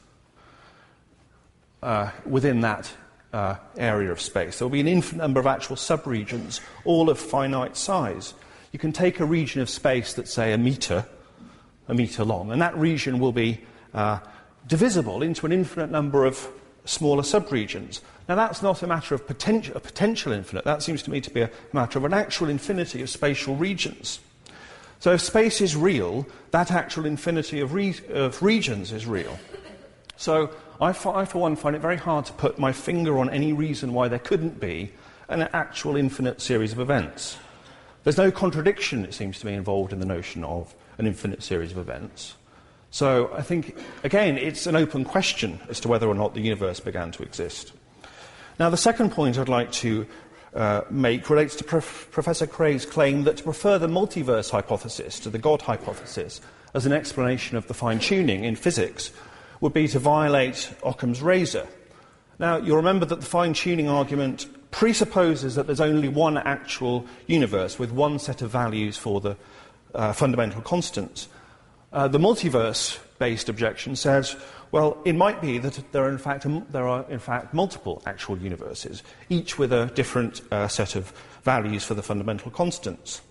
uh, within that uh, area of space. There will be an infinite number of actual subregions, all of finite size. You can take a region of space that's, say, a metre, a metre long, and that region will be uh, divisible into an infinite number of smaller subregions. Now, that's not a matter of potential, a potential infinite. That seems to me to be a matter of an actual infinity of spatial regions. So if space is real, that actual infinity of, re- of regions is real. So I, for, I, for one, find it very hard to put my finger on any reason why there couldn't be an actual infinite series of events. There's no contradiction, it seems to me, involved in the notion of an infinite series of events. So I think, again, it's an open question as to whether or not the universe began to exist. Now, the second point I'd like to uh, make relates to Prof- Professor Craig's claim that to prefer the multiverse hypothesis to the God hypothesis as an explanation of the fine-tuning in physics would be to violate Occam's razor. Now, you'll remember that the fine-tuning argument presupposes that there's only one actual universe with one set of values for the uh, fundamental constants. Uh, the multiverse-based objection says, well, it might be that there are in fact, there are in fact multiple actual universes, each with a different uh, set of values for the fundamental constants.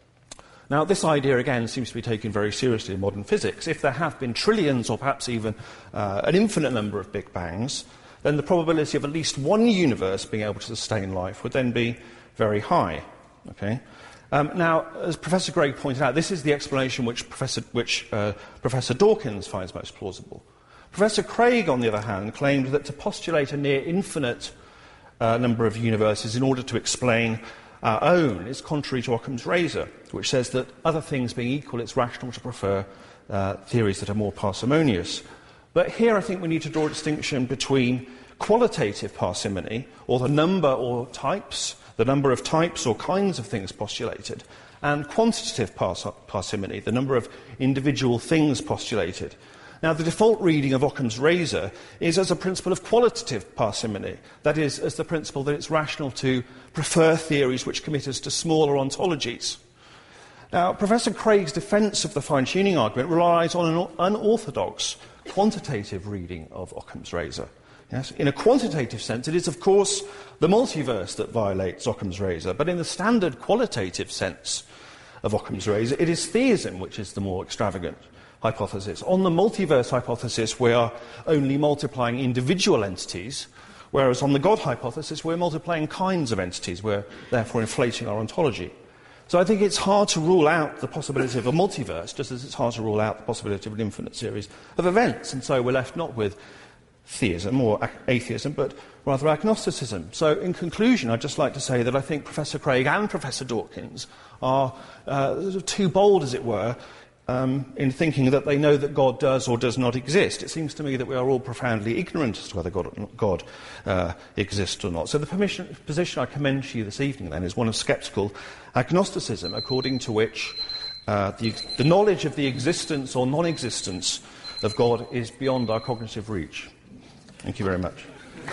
Now, this idea, again, seems to be taken very seriously in modern physics. If there have been trillions or perhaps even uh, an infinite number of Big Bangs, then the probability of at least one universe being able to sustain life would then be very high. Okay? Um, now, as Professor Craig pointed out, this is the explanation which Professor, which, uh, Professor Dawkins finds most plausible. Professor Craig, on the other hand, claimed that to postulate a near infinite uh, number of universes in order to explain our own is contrary to Occam's razor, which says that other things being equal, it's rational to prefer uh, theories that are more parsimonious. But here I think we need to draw a distinction between qualitative parsimony, or the number or types, the number of types or kinds of things postulated, and quantitative pars- parsimony, the number of individual things postulated. Now, the default reading of Occam's razor is as a principle of qualitative parsimony, that is, as the principle that it's rational to prefer theories which commit us to smaller ontologies. Now, Professor Craig's defence of the fine-tuning argument relies on an unorthodox quantitative reading of Occam's razor. Yes? In a quantitative sense, it is, of course, the multiverse that violates Occam's razor, but in the standard qualitative sense of Occam's razor, it is theism which is the more extravagant hypothesis. On the multiverse hypothesis, we are only multiplying individual entities, whereas on the God hypothesis, we're multiplying kinds of entities. We're therefore inflating our ontology. So I think it's hard to rule out the possibility of a multiverse, just as it's hard to rule out the possibility of an infinite series of events. And so we're left not with theism or atheism, but rather agnosticism. So in conclusion, I'd just like to say that I think Professor Craig and Professor Dawkins are uh, too bold, as it were, Um, in thinking that they know that God does or does not exist. It seems to me that we are all profoundly ignorant as to whether God, God uh, exists or not. So the permission, position I commend to you this evening, then, is one of sceptical agnosticism, according to which uh, the, the knowledge of the existence or non-existence of God is beyond our cognitive reach. Thank you very much.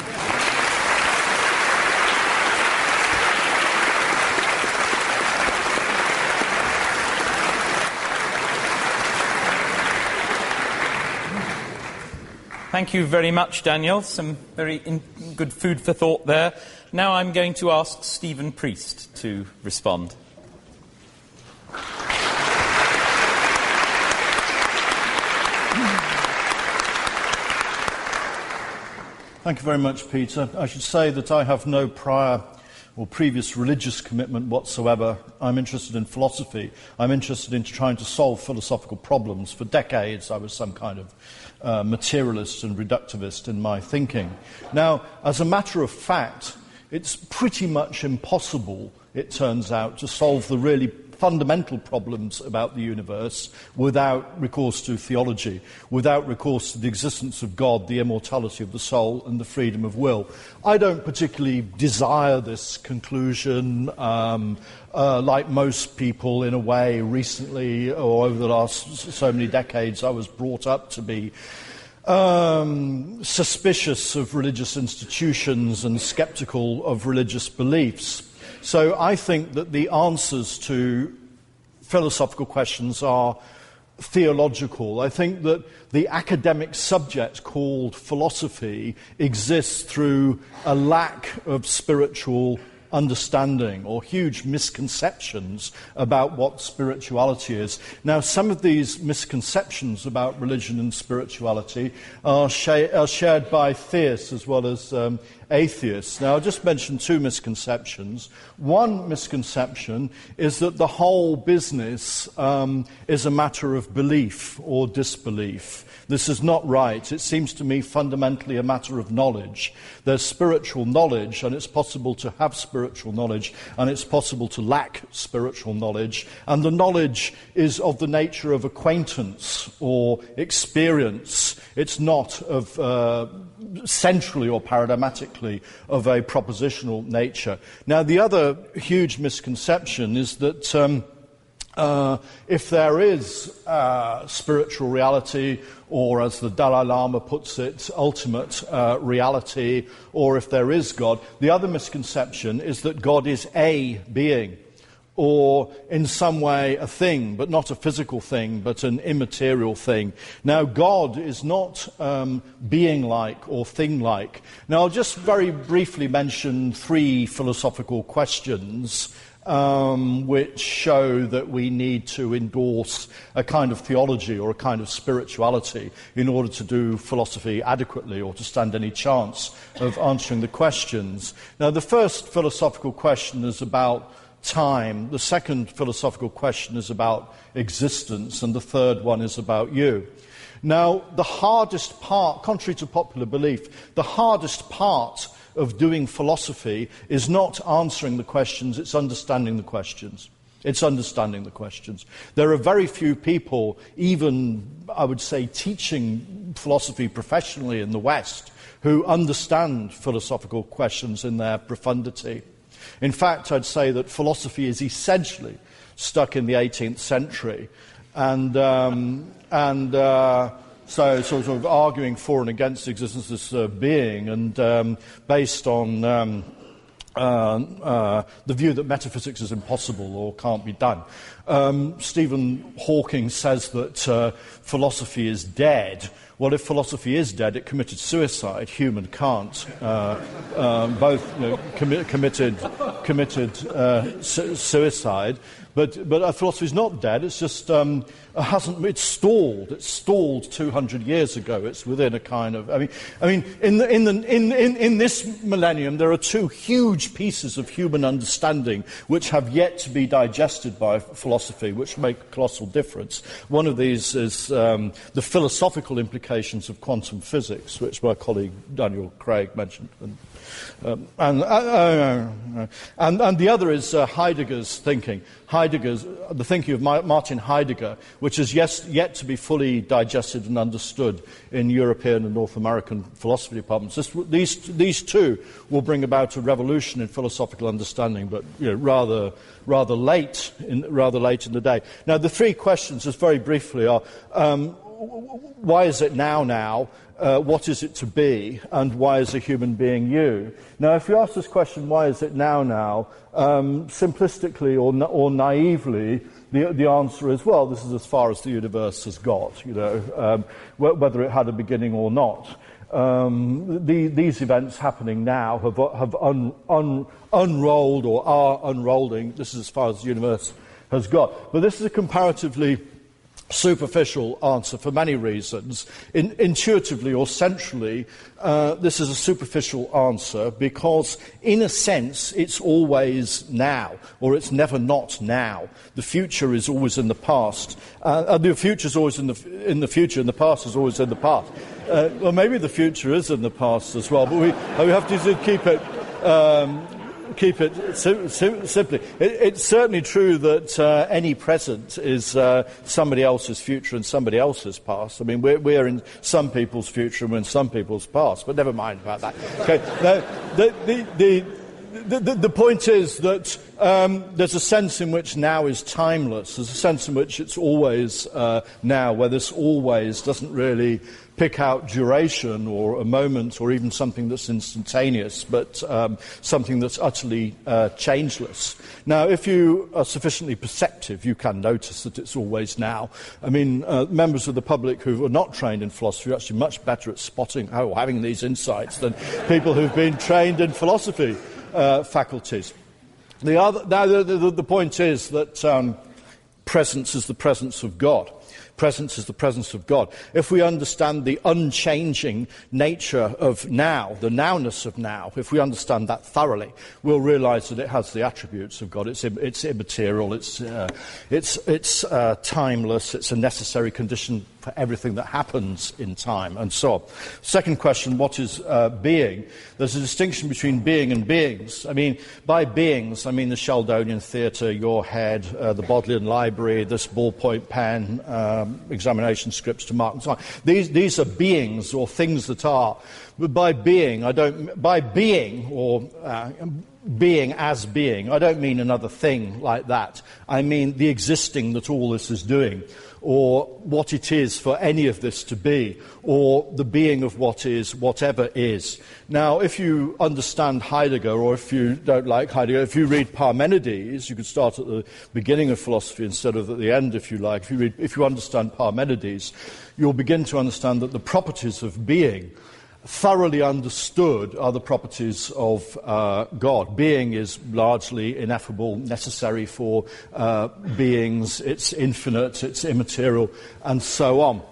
Thank you very much, Daniel. Some very in- good food for thought there. Now I'm going to ask Stephen Priest to respond. Thank you very much, Peter. I should say that I have no prior or previous religious commitment whatsoever. I'm interested in philosophy. I'm interested in trying to solve philosophical problems. For decades, I was some kind of uh, materialist and reductivist in my thinking. Now, as a matter of fact, it's pretty much impossible, it turns out, to solve the really fundamental problems about the universe without recourse to theology, without recourse to the existence of God, the immortality of the soul, and the freedom of will. I don't particularly desire this conclusion. Um, uh, like most people, in a way, recently or over the last so many decades, I was brought up to be um, suspicious of religious institutions and skeptical of religious beliefs. So I think that the answers to philosophical questions are theological. I think that the academic subject called philosophy exists through a lack of spiritual understanding or huge misconceptions about what spirituality is. Now, some of these misconceptions about religion and spirituality are, sh- are shared by theists as well as um, atheists. Now, I'll just mention two misconceptions. One misconception is that the whole business um, is a matter of belief or disbelief. This is not right. It seems to me fundamentally a matter of knowledge. There's spiritual knowledge, and it's possible to have spiritual spiritual knowledge, and it's possible to lack spiritual knowledge. And the knowledge is of the nature of acquaintance or experience. It's not of uh, centrally or paradigmatically of a propositional nature. Now, the other huge misconception is that um, uh, if there is uh, spiritual reality, or as the Dalai Lama puts it, ultimate uh, reality, or if there is God, the other misconception is that God is a being, or in some way a thing, but not a physical thing, but an immaterial thing. Now, God is not um, being-like or thing-like. Now, I'll just very briefly mention three philosophical questions um, which show that we need to endorse a kind of theology or a kind of spirituality in order to do philosophy adequately or to stand any chance of answering the questions. Now, the first philosophical question is about time. The second philosophical question is about existence, and the third one is about you. Now, the hardest part, contrary to popular belief, the hardest part of doing philosophy is not answering the questions, it's understanding the questions. It's understanding the questions. There are very few people, even, I would say, teaching philosophy professionally in the West, who understand philosophical questions in their profundity. In fact, I'd say that philosophy is essentially stuck in the eighteenth century, and um, and uh, so sort of arguing for and against the existence of this uh, being, and um, based on um, uh, uh, the view that metaphysics is impossible or can't be done. Um, Stephen Hawking says that uh, philosophy is dead. Well, if philosophy is dead, it committed suicide. Hume and Kant uh, um, both you know, commi- committed committed uh, su- suicide. But but uh, philosophy is not dead. It's just um, hasn't. It's stalled. It's stalled two hundred years ago. It's within a kind of. I mean, I mean, in the in the in in in this millennium, there are two huge pieces of human understanding which have yet to be digested by philosophy, which make a colossal difference. One of these is um, the philosophical implications of quantum physics, which my colleague Daniel Craig mentioned. And, Um, and, uh, uh, and, and the other is uh, Heidegger's thinking. Heidegger's, uh, the thinking of Ma- Martin Heidegger, which is yes, yet to be fully digested and understood in European and North American philosophy departments. This, these, these two will bring about a revolution in philosophical understanding, but you know, rather, rather late, in, rather late in the day. Now, the three questions, just very briefly, are um, why is it now now? Uh, what is it to be, and why is a human being you? Now, if you ask this question, why is it now now, um, simplistically or, na- or naively, the, the answer is, well, this is as far as the universe has got, you know, um, wh- whether it had a beginning or not. Um, the, these events happening now have, have un, un, unrolled or are unrolling. This is as far as the universe has got. But this is a comparatively superficial answer for many reasons. In, intuitively or centrally, uh, this is a superficial answer because, in a sense, it's always now, or it's never not now. The future is always in the past. Uh, and the future is always in the, in the future, and the past is always in the past. Uh, well, maybe the future is in the past as well, but we, we have to keep it... Um, Keep it sim- sim- simply. It, it's certainly true that uh, any present is uh, somebody else's future and somebody else's past. I mean, we're, we're in some people's future and we're in some people's past, but never mind about that. Okay. Now, the, the, the, the, the, the point is that um, there's a sense in which now is timeless. There's a sense in which it's always uh, now, where this always doesn't really pick out duration or a moment or even something that's instantaneous, but um, something that's utterly uh, changeless. Now, if you are sufficiently perceptive, you can notice that it's always now. I mean, uh, members of the public who are not trained in philosophy are actually much better at spotting or having these insights than people who've been trained in philosophy uh, faculties. The, other, now, the, the, the point is that um, presence is the presence of God. Presence is the presence of God. If we understand the unchanging nature of now, the nowness of now, if we understand that thoroughly, we'll realize that it has the attributes of God. It's, it's immaterial, it's, uh, it's, it's uh, timeless, it's a necessary condition for everything that happens in time, and so on. Second question, what is uh, being? There's a distinction between being and beings. I mean, by beings, I mean the Sheldonian theatre, your head, uh, the Bodleian Library, this ballpoint pen, um, examination scripts to mark, and so on. These, these are beings, or things that are. But by being, I don't, by being, or uh, being as being, I don't mean another thing like that. I mean the existing that all this is doing, or what it is for any of this to be, or the being of what is, whatever is. Now, if you understand Heidegger, or if you don't like Heidegger, if you read Parmenides, you could start at the beginning of philosophy instead of at the end, if you like. If you, read, if you understand Parmenides, you'll begin to understand that the properties of being, thoroughly understood, are the properties of uh, God. Being is largely ineffable, necessary for uh, beings, it's infinite, it's immaterial, and so on.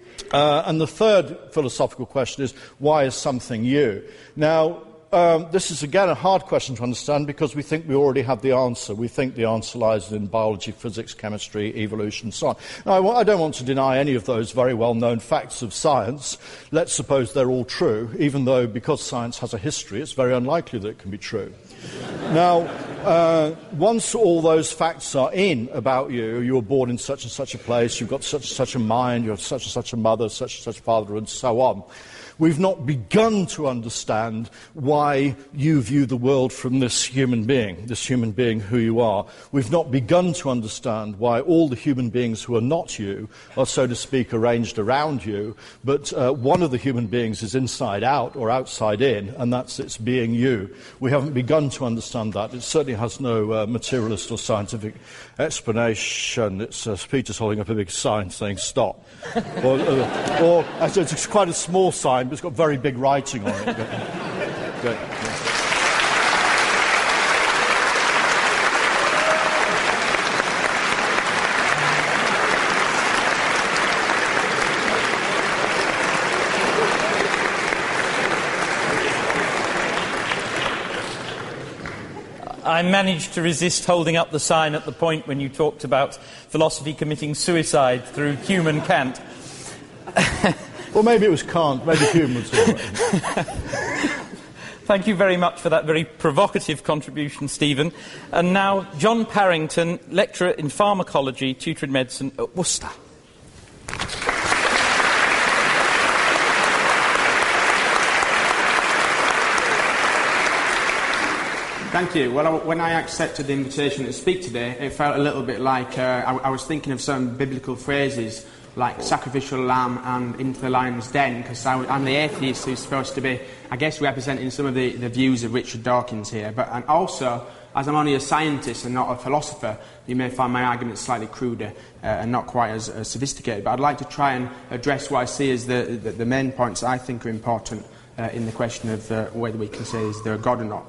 Uh, and the third philosophical question is, why is something you? Now, Um, this is, again, a hard question to understand because we think we already have the answer. We think the answer lies in biology, physics, chemistry, evolution, and so on. Now, I, I don't want to deny any of those very well-known facts of science. Let's suppose they're all true, even though, because science has a history, it's very unlikely that it can be true. Now, uh, once all those facts are in about you, you were born in such and such a place, you've got such and such a mind, you have such and such a mother, such and such a father, and so on, we've not begun to understand why you view the world from this human being, this human being who you are. We've not begun to understand why all the human beings who are not you are, so to speak, arranged around you, but uh, one of the human beings is inside out or outside in, and that's its being you. We haven't begun to understand that. It certainly has no uh, materialist or scientific explanation. It's uh, Peter's holding up a big sign saying stop. or, uh, or it's quite a small sign, but it's got very big writing on it. Good. I managed to resist holding up the sign at the point when you talked about philosophy committing suicide through Hume and Kant. Well, maybe it was Kant, maybe Hume was all right. Thank you very much for that very provocative contribution, Stephen. And now, John Parrington, lecturer in pharmacology, tutor in medicine at Worcester. Thank you. Well, I, when I accepted the invitation to speak today, it felt a little bit like uh, I, I was thinking of some biblical phrases like sacrificial lamb and into the lion's den, because I'm the atheist who's supposed to be, I guess, representing some of the, the views of Richard Dawkins here. But and also, as I'm only a scientist and not a philosopher, you may find my arguments slightly cruder uh, and not quite as, as sophisticated. But I'd like to try and address what I see as the, the, the main points that I think are important uh, in the question of uh, whether we can say is there a God or not.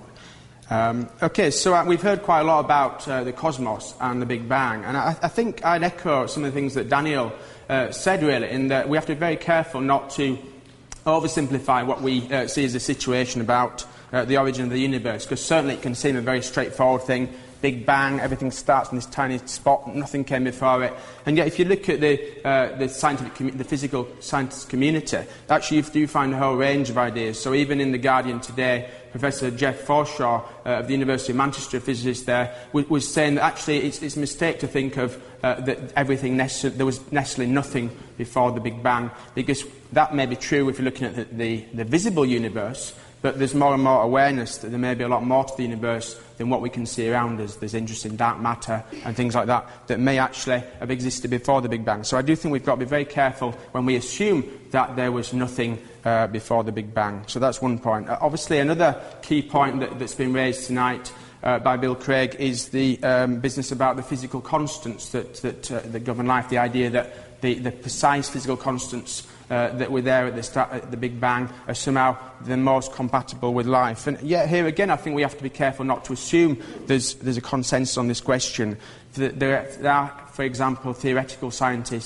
Um, okay, so uh, we've heard quite a lot about uh, the cosmos and the Big Bang, and I, I think I'd echo some of the things that Daniel uh, said, really, in that we have to be very careful not to oversimplify what we uh, see as a situation about uh, the origin of the universe, because certainly it can seem a very straightforward thing. Big Bang, everything starts in this tiny spot, nothing came before it. And yet if you look at the, uh, the scientific, commu- the physical science community, actually you do find a whole range of ideas. So even in The Guardian today, Professor Jeff Forshaw uh, of the University of Manchester, a physicist there, was, was saying that actually it's, it's a mistake to think of uh, that everything, necess- there was necessarily nothing before the Big Bang, because that may be true if you're looking at the, the, the visible universe, but there's more and more awareness that there may be a lot more to the universe than what we can see around us. There's interest in dark matter and things like that that may actually have existed before the Big Bang. So I do think we've got to be very careful when we assume that there was nothing uh, before the Big Bang. So that's one point. Uh, obviously, another key point that, that's been raised tonight uh, by Bill Craig is the um, business about the physical constants that, that, uh, that govern life, the idea that the, the precise physical constants Uh, that were there at the start, at the Big Bang, are somehow the most compatible with life. And yet here again I think we have to be careful not to assume there's, there's a consensus on this question. There, there are, for example, theoretical scientists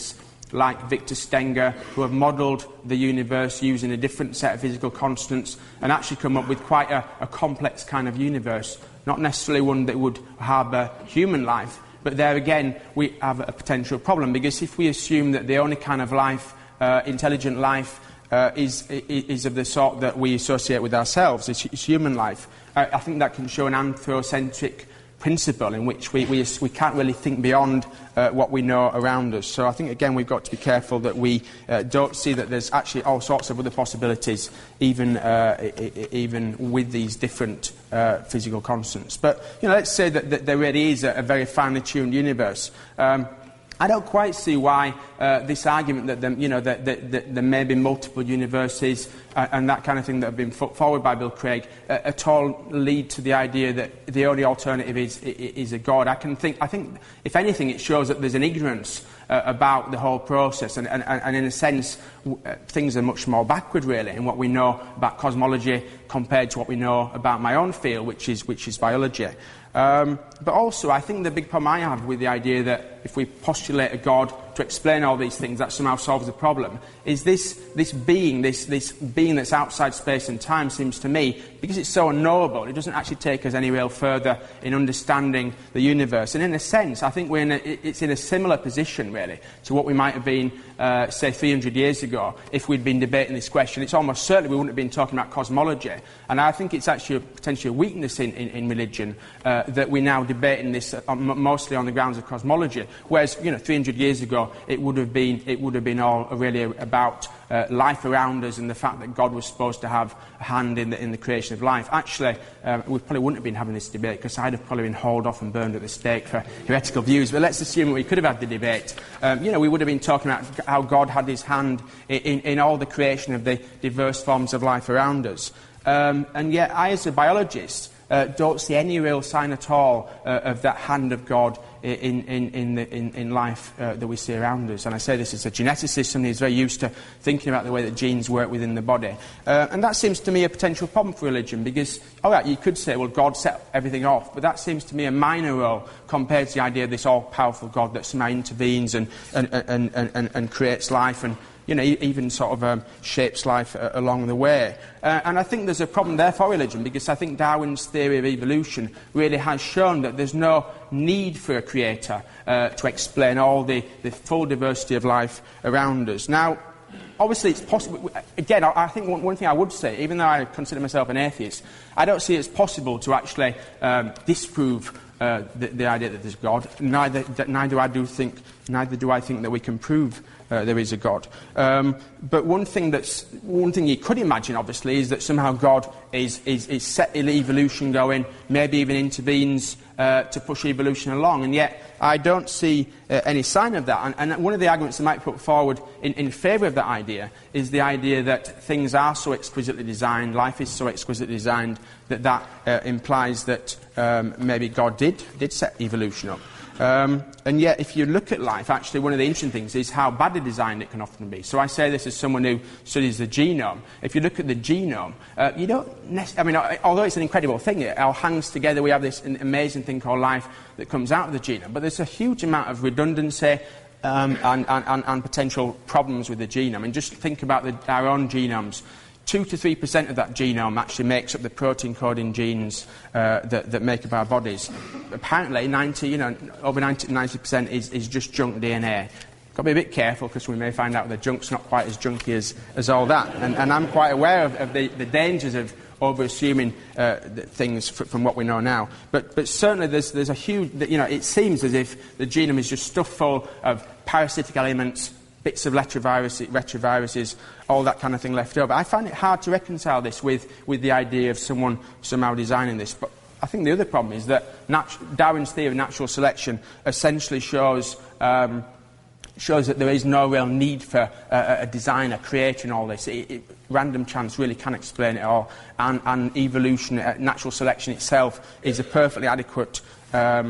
like Victor Stenger, who have modelled the universe using a different set of physical constants and actually come up with quite a, a complex kind of universe, not necessarily one that would harbour human life. But there again, we have a potential problem, because if we assume that the only kind of life, uh, intelligent life, uh, is, is of the sort that we associate with ourselves, it's, it's human life, uh, I think that can show an anthrocentric principle in which we, we, we can't really think beyond uh, what we know around us. So I think, again, we've got to be careful that we uh, don't see that there's actually all sorts of other possibilities, even, uh, I- I- even with these different uh, physical constants. But, you know, let's say that, that there really is a, a very finely tuned universe. Um, I don't quite see why uh, this argument that, there, you know, that, that, that there may be multiple universes uh, and that kind of thing that have been put forward by Bill Craig uh, at all lead to the idea that the only alternative is, is a God. I can think, I think, if anything, it shows that there's an ignorance uh, about the whole process, and, and, and in a sense, w- uh, things are much more backward, really, in what we know about cosmology compared to what we know about my own field, which is, which is biology. Um, but also, I think the big problem I have with the idea that if we postulate a God to explain all these things, that somehow solves the problem, is this, this being, this, this being that's outside space and time, seems to me, because it's so unknowable, it doesn't actually take us any real further in understanding the universe. And in a sense, I think we're in a, it's in a similar position, really, to what we might have been, uh, say, three hundred years ago, if we'd been debating this question. It's almost certainly we wouldn't have been talking about cosmology. And I think it's actually a, potentially a weakness in, in, in religion, uh, that we're now debating this uh, mostly on the grounds of cosmology, whereas, you know, three hundred years ago it would have been it would have been all really about uh, life around us and the fact that God was supposed to have a hand in the in the creation of life. Actually, um, we probably wouldn't have been having this debate, because I'd have probably been hauled off and burned at the stake for heretical views. But let's assume that we could have had the debate. Um, you know, we would have been talking about how God had his hand in, in, in all the creation of the diverse forms of life around us. Um, and yet, I, as a biologist, Uh, don't see any real sign at all uh, of that hand of God in, in, in, the, in, in life uh, that we see around us. And I say this as a geneticist, somebody who's very used to thinking about the way that genes work within the body. Uh, and that seems to me a potential problem for religion, because, all right, you could say, well, God set everything off, but that seems to me a minor role compared to the idea of this all-powerful God that somehow intervenes and, and, and, and, and, and creates life and, you know, even sort of um, shapes life uh, along the way. Uh, and I think there's a problem there for religion, because I think Darwin's theory of evolution really has shown that there's no need for a creator uh, to explain all the, the full diversity of life around us. Now, obviously it's possible, again, I, I think one, one thing I would say, even though I consider myself an atheist, I don't see it as possible to actually um, disprove uh, the, the idea that there's God. Neither, neither I do think, neither do I think that we can prove Uh, there is a God. Um, but one thing that's one thing you could imagine, obviously, is that somehow God is, is, is set evolution going, maybe even intervenes uh, to push evolution along. And yet, I don't see uh, any sign of that. And, and one of the arguments I might put forward in, in favour of that idea is the idea that things are so exquisitely designed, life is so exquisitely designed, that that uh, implies that um, maybe God did, did set evolution up. Um, and yet, if you look at life, actually, one of the interesting things is how badly designed it can often be. So I say this as someone who studies the genome. If you look at the genome, uh, you don't necessarily, I mean, although it's an incredible thing, it all hangs together. We have this amazing thing called life that comes out of the genome. But there's a huge amount of redundancy um, and, and, and potential problems with the genome. And just think about the, our own genomes. Two to three percent of that genome actually makes up the protein-coding genes uh, that, that make up our bodies. Apparently, ninety, you know, over ninety percent is, is just junk D N A. Got to be a bit careful, because we may find out that the junk's not quite as junky as, as all that. And, and I'm quite aware of, of the, the dangers of over-assuming uh, things f- from what we know now. But, but certainly there's, there's a huge, you know, it seems as if the genome is just stuffed full of parasitic elements, bits of retrovirus, retroviruses, all that kind of thing left over. I find it hard to reconcile this with, with the idea of someone somehow designing this. But I think the other problem is that natu- Darwin's theory of natural selection essentially shows um, shows that there is no real need for uh, a designer creating all this. It, it, random chance really can explain it all. And, and evolution, uh, natural selection itself, is a perfectly adequate um,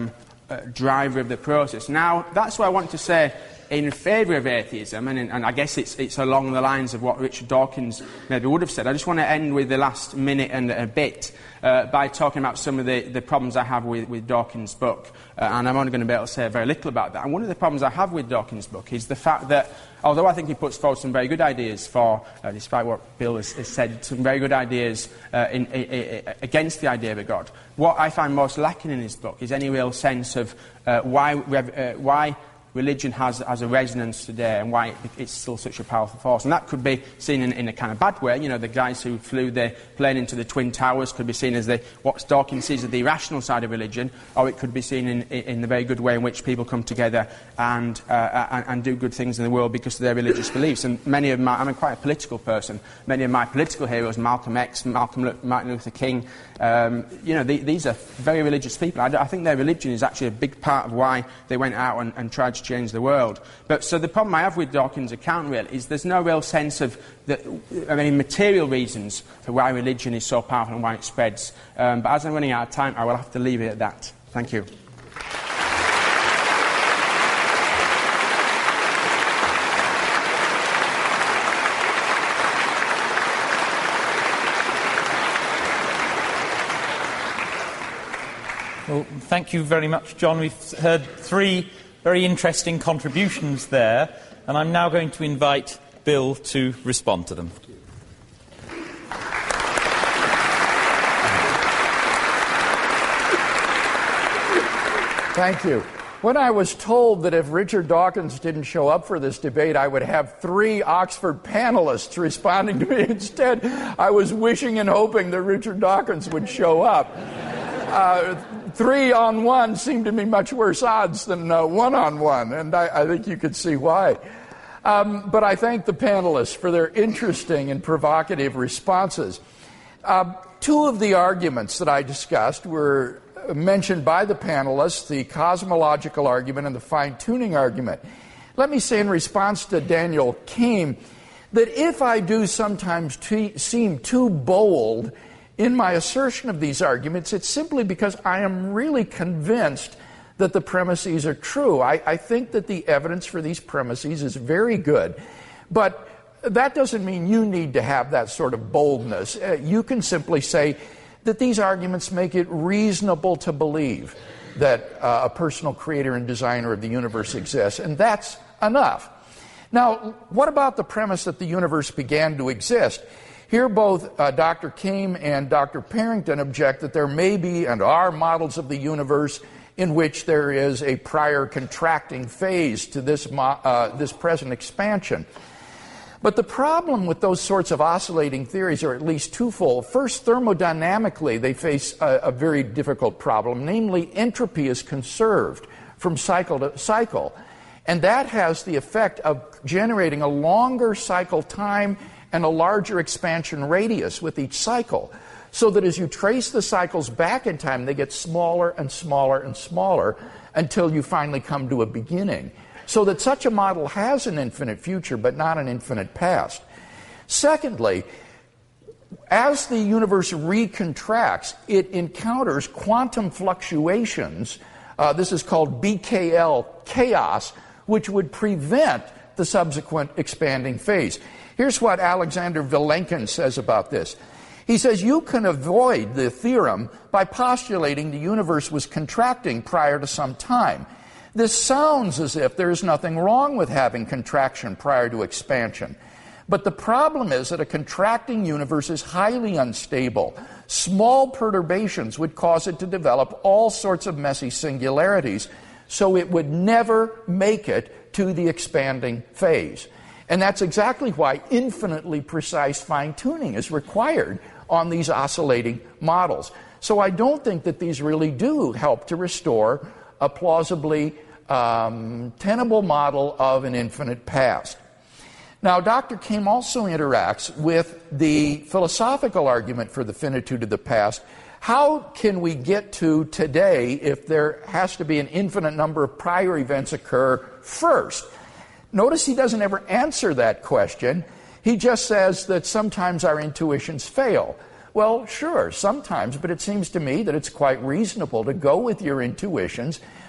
uh, driver of the process. Now, that's what I want to say in favour of atheism, and, and I guess it's, it's along the lines of what Richard Dawkins maybe would have said. I just want to end with the last minute and a bit uh, by talking about some of the, the problems I have with, with Dawkins' book, uh, and I'm only going to be able to say very little about that. And one of the problems I have with Dawkins' book is the fact that, although I think he puts forward some very good ideas for, uh, despite what Bill has, has said, some very good ideas uh, in, in, in, against the idea of a God, what I find most lacking in his book is any real sense of uh, why, uh, why religion has, has a resonance today and why it, it's still such a powerful force. And that could be seen in, in a kind of bad way. You know, the guys who flew the plane into the Twin Towers could be seen as the, what Dawkins sees as the irrational side of religion, or it could be seen in, in the very good way in which people come together and, uh, and, and do good things in the world because of their religious beliefs. And many of my, I'm quite a political person, many of my political heroes, Malcolm X, Malcolm L- Martin Luther King, um, you know, the, these are very religious people. I, I think their religion is actually a big part of why they went out and, and tried to change the world. But so the problem I have with Dawkins' account really is there's no real sense of the, of any material reasons for why religion is so powerful and why it spreads. Um, but as I'm running out of time, I will have to leave it at that. Thank you. Well, thank you very much, John. We've heard three very interesting contributions there, and I'm now going to invite Bill to respond to them. Thank you. When I was told that if Richard Dawkins didn't show up for this debate, I would have three Oxford panelists responding to me instead, I was wishing and hoping that Richard Dawkins would show up. Uh, three on one seemed to me much worse odds than uh, one on one, and I, I think you could see why. Um, but I thank the panelists for their interesting and provocative responses. Uh, two of the arguments that I discussed were mentioned by the panelists, the cosmological argument and the fine-tuning argument. Let me say in response to Daniel Keem that if I do sometimes t- seem too bold in my assertion of these arguments, it's simply because I am really convinced that the premises are true. I, I think that the evidence for these premises is very good. But that doesn't mean you need to have that sort of boldness. Uh, you can simply say that these arguments make it reasonable to believe that uh, a personal creator and designer of the universe exists, and that's enough. Now, what about the premise that the universe began to exist? Here both uh, Doctor Keem and Doctor Parrington object that there may be and are models of the universe in which there is a prior contracting phase to this, mo- uh, this present expansion. But the problem with those sorts of oscillating theories are at least twofold. First, thermodynamically, they face a, a very difficult problem, namely entropy is conserved from cycle to cycle. And that has the effect of generating a longer cycle time and a larger expansion radius with each cycle, so that as you trace the cycles back in time, they get smaller and smaller and smaller until you finally come to a beginning. So that such a model has an infinite future, but not an infinite past. Secondly, as the universe recontracts, it encounters quantum fluctuations. Uh, this is called B K L chaos, which would prevent the subsequent expanding phase. Here's what Alexander Vilenkin says about this. He says, you can avoid the theorem by postulating the universe was contracting prior to some time. This sounds as if there is nothing wrong with having contraction prior to expansion. But the problem is that a contracting universe is highly unstable. Small perturbations would cause it to develop all sorts of messy singularities, so it would never make it to the expanding phase. And that's exactly why infinitely precise fine-tuning is required on these oscillating models. So I don't think that these really do help to restore a plausibly um, tenable model of an infinite past. Now, Doctor Keem also interacts with the philosophical argument for the finitude of the past. How can we get to today if there has to be an infinite number of prior events occur first? Notice he doesn't ever answer that question. He just says that sometimes our intuitions fail. Well, sure, sometimes, but it seems to me that it's quite reasonable to go with your intuitions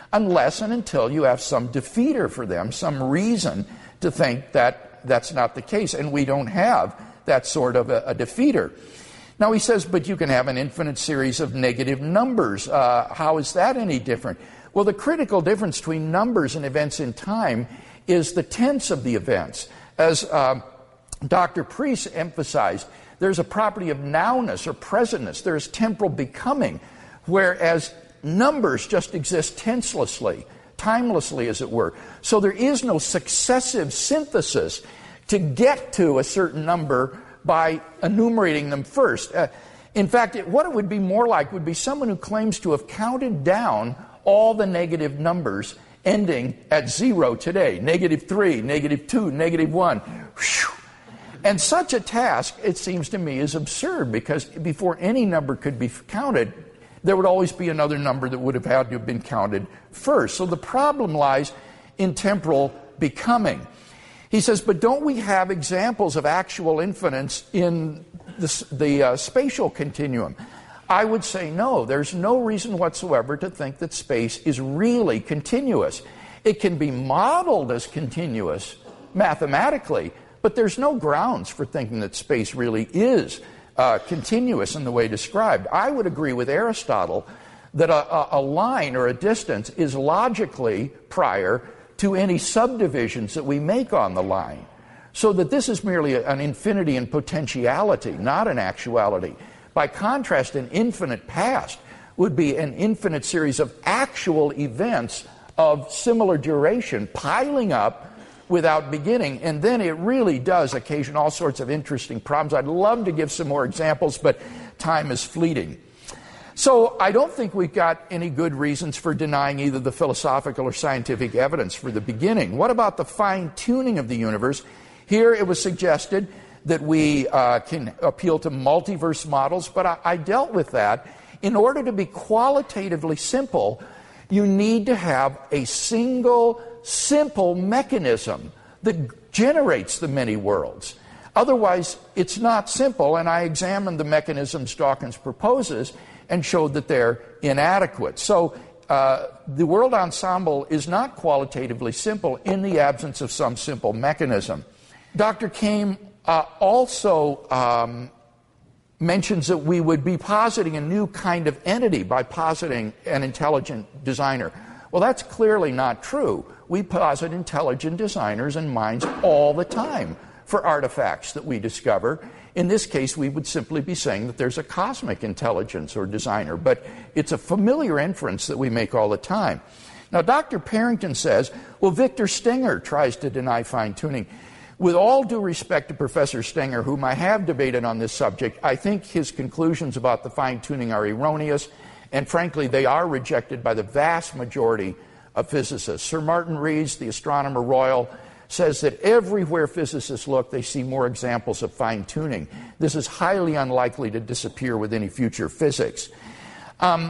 unless and until you have some defeater for them, some reason to think that that's not the case. And we don't have that sort of a, a defeater. Now he says, but you can have an infinite series of negative numbers. Uh, how is that any different? Well, the critical difference between numbers and events in time is the tense of the events. As uh, Doctor Priest emphasized, there's a property of nowness or presentness. There's temporal becoming, whereas numbers just exist tenselessly, timelessly, as it were. So there is no successive synthesis to get to a certain number by enumerating them first. Uh, in fact, it, what it would be more like would be someone who claims to have counted down all the negative numbers ending at zero today. Negative three, negative two, negative one. Whew. And such a task, it seems to me, is absurd, because before any number could be counted, there would always be another number that would have had to have been counted first. So the problem lies in temporal becoming. He says, but don't we have examples of actual infinites in the, the uh, spatial continuum? I would say no. There's no reason whatsoever to think that space is really continuous. It can be modeled as continuous mathematically, but there's no grounds for thinking that space really is uh, continuous in the way described. I would agree with Aristotle that a, a line or a distance is logically prior to any subdivisions that we make on the line. So that this is merely an infinity in potentiality, not an actuality. By contrast, an infinite past would be an infinite series of actual events of similar duration piling up without beginning, and then it really does occasion all sorts of interesting problems. I'd love to give some more examples, but time is fleeting. So I don't think we've got any good reasons for denying either the philosophical or scientific evidence for the beginning. What about the fine-tuning of the universe? Here it was suggested that we uh, can appeal to multiverse models, but I, I dealt with that. In order to be qualitatively simple, you need to have a single, simple mechanism that generates the many worlds. Otherwise, it's not simple, and I examined the mechanisms Dawkins proposes and showed that they're inadequate. So uh, the world ensemble is not qualitatively simple in the absence of some simple mechanism. Doctor Kame uh, also um, mentions that we would be positing a new kind of entity by positing an intelligent designer. Well, that's clearly not true. We posit intelligent designers and minds all the time for artifacts that we discover. In this case, we would simply be saying that there's a cosmic intelligence or designer, but it's a familiar inference that we make all the time. Now, Doctor Parrington says, well, Victor Stenger tries to deny fine-tuning. With all due respect to Professor Stenger, whom I have debated on this subject, I think his conclusions about the fine-tuning are erroneous, and frankly, they are rejected by the vast majority of physicists. Sir Martin Rees, the Astronomer Royal, says that everywhere physicists look, they see more examples of fine-tuning. This is highly unlikely to disappear with any future physics. Um,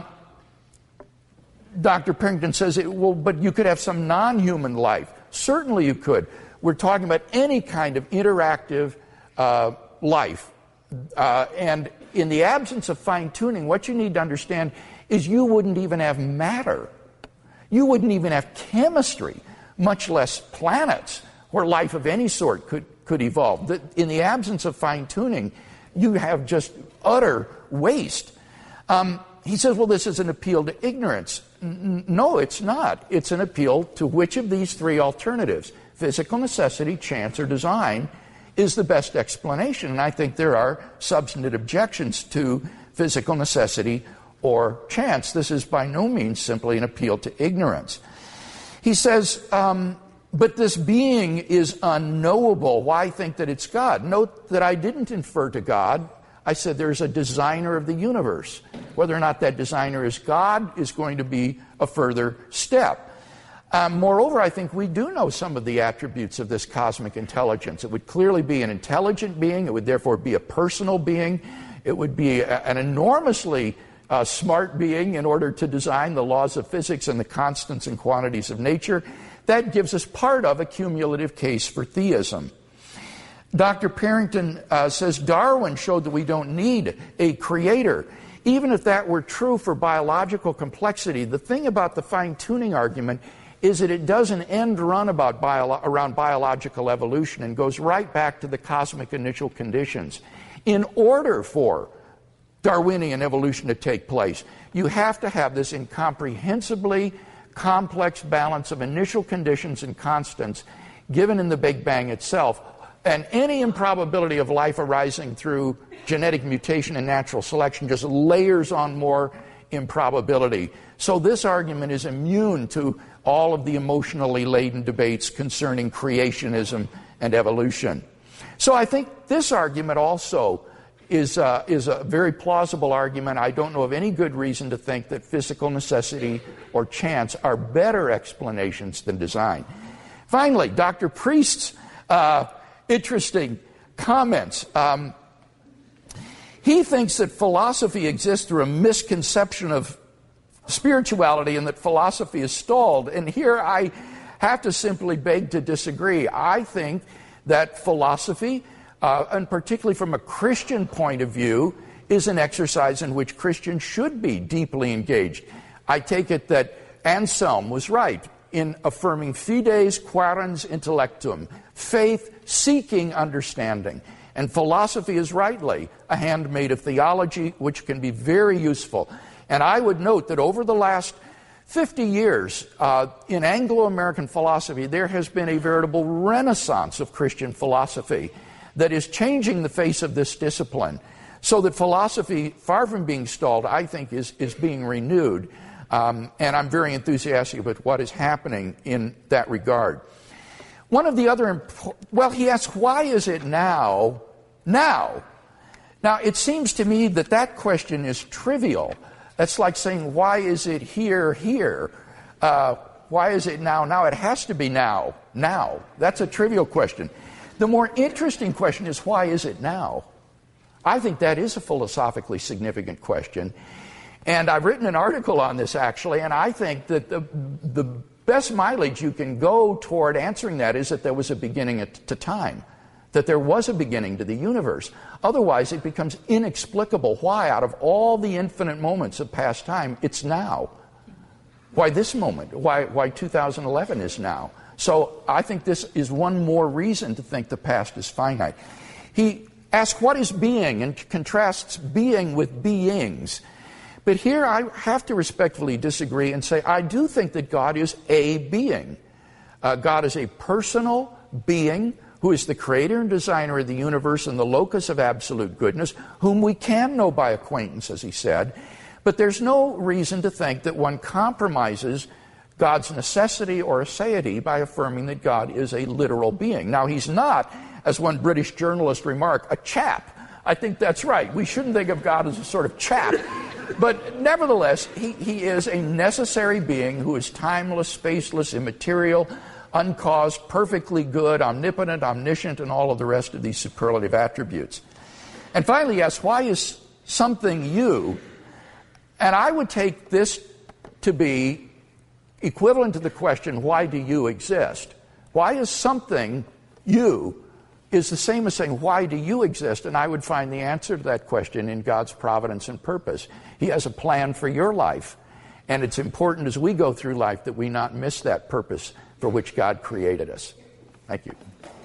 Doctor Parrington says, well, but you could have some non-human life. Certainly you could. We're talking about any kind of interactive uh, life. Uh, and in the absence of fine-tuning, what you need to understand is you wouldn't even have matter. You wouldn't even have chemistry, much less planets, where life of any sort could, could evolve. In the absence of fine-tuning, you have just utter waste. Um, he says, well, this is an appeal to ignorance. N- no, it's not. It's an appeal to which of these three alternatives, physical necessity, chance, or design, is the best explanation. And I think there are substantive objections to physical necessity or chance. This is by no means simply an appeal to ignorance. He says, um, but this being is unknowable. Why think that it's God? Note that I didn't infer to God. I said there's a designer of the universe. Whether or not that designer is God is going to be a further step. Um, moreover, I think we do know some of the attributes of this cosmic intelligence. It would clearly be an intelligent being. It would therefore be a personal being. It would be a, an enormously uh, smart being in order to design the laws of physics and the constants and quantities of nature. That gives us part of a cumulative case for theism. Doctor Parrington uh, says Darwin showed that we don't need a creator. even if that were true for biological complexity, the thing about the fine-tuning argument is that it does an end run about bio- around biological evolution and goes right back to the cosmic initial conditions. In order for Darwinian evolution to take place, you have to have this incomprehensibly complex balance of initial conditions and constants given in the Big Bang itself. And any improbability of life arising through genetic mutation and natural selection just layers on more improbability. So this argument is immune to all of the emotionally laden debates concerning creationism and evolution. So I think this argument also is, uh, is a very plausible argument. I don't know of any good reason to think that physical necessity or chance are better explanations than design. Finally, Doctor Priest's uh, interesting comments. Um, he thinks that philosophy exists through a misconception of spirituality and that philosophy is stalled. And here I have to simply beg to disagree. I think that philosophy, uh, and particularly from a Christian point of view, is an exercise in which Christians should be deeply engaged. I take it that Anselm was right in affirming fides quaerens intellectum, faith seeking understanding. And philosophy is rightly a handmaid of theology, which can be very useful. And I would note that over the last fifty years, uh, in Anglo-American philosophy, there has been a veritable renaissance of Christian philosophy that is changing the face of this discipline, so that philosophy, far from being stalled, I think is, is being renewed. Um, and I'm very enthusiastic about what is happening in that regard. One of the other, imp- well, he asks, why is it now, now? Now, it seems to me that that question is trivial. That's like saying, why is it here, here? Uh, why is it now, now? It has to be now, now. That's a trivial question. The more interesting question is, why is it now? I think that is a philosophically significant question. And I've written an article on this, actually, and I think that the, the best mileage you can go toward answering that is that there was a beginning to time, that there was a beginning to the universe. Otherwise, it becomes inexplicable why, out of all the infinite moments of past time, it's now. Why this moment? Why, why two thousand eleven is now? So I think this is one more reason to think the past is finite. He asks, what is being? And contrasts being with beings. But here I have to respectfully disagree and say I do think that God is a being. Uh, God is a personal being who is the creator and designer of the universe and the locus of absolute goodness, whom we can know by acquaintance, as he said. But there's no reason to think that one compromises God's necessity or aseity by affirming that God is a literal being. Now, he's not, as one British journalist remarked, a chap. I think that's right. We shouldn't think of God as a sort of chap. But nevertheless, he, he is a necessary being who is timeless, spaceless, immaterial, uncaused, perfectly good, omnipotent, omniscient, and all of the rest of these superlative attributes. And finally, yes, why is something you? And I would take this to be equivalent to the question, why do you exist? Why is something you is the same as saying, why do you exist? And I would find the answer to that question in God's providence and purpose. He has a plan for your life. And it's important as we go through life that we not miss that purpose for which God created us. Thank you.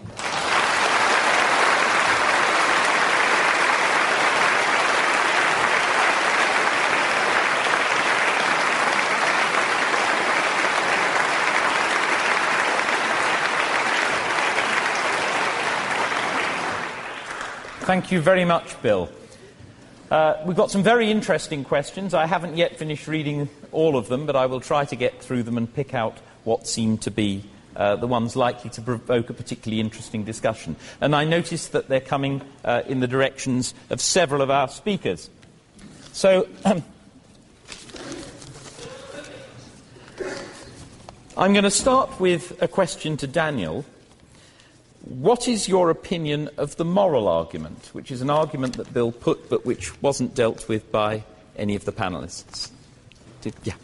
Thank you very much, Bill. Uh, we've got some very interesting questions. I haven't yet finished reading all of them, but I will try to get through them and pick out what seem to be uh, the ones likely to provoke a particularly interesting discussion. And I notice that they're coming uh, in the directions of several of our speakers. So um, I'm going to start with a question to Daniel. What is your opinion of the moral argument, which is an argument that Bill put but which wasn't dealt with by any of the panellists? Did, yeah.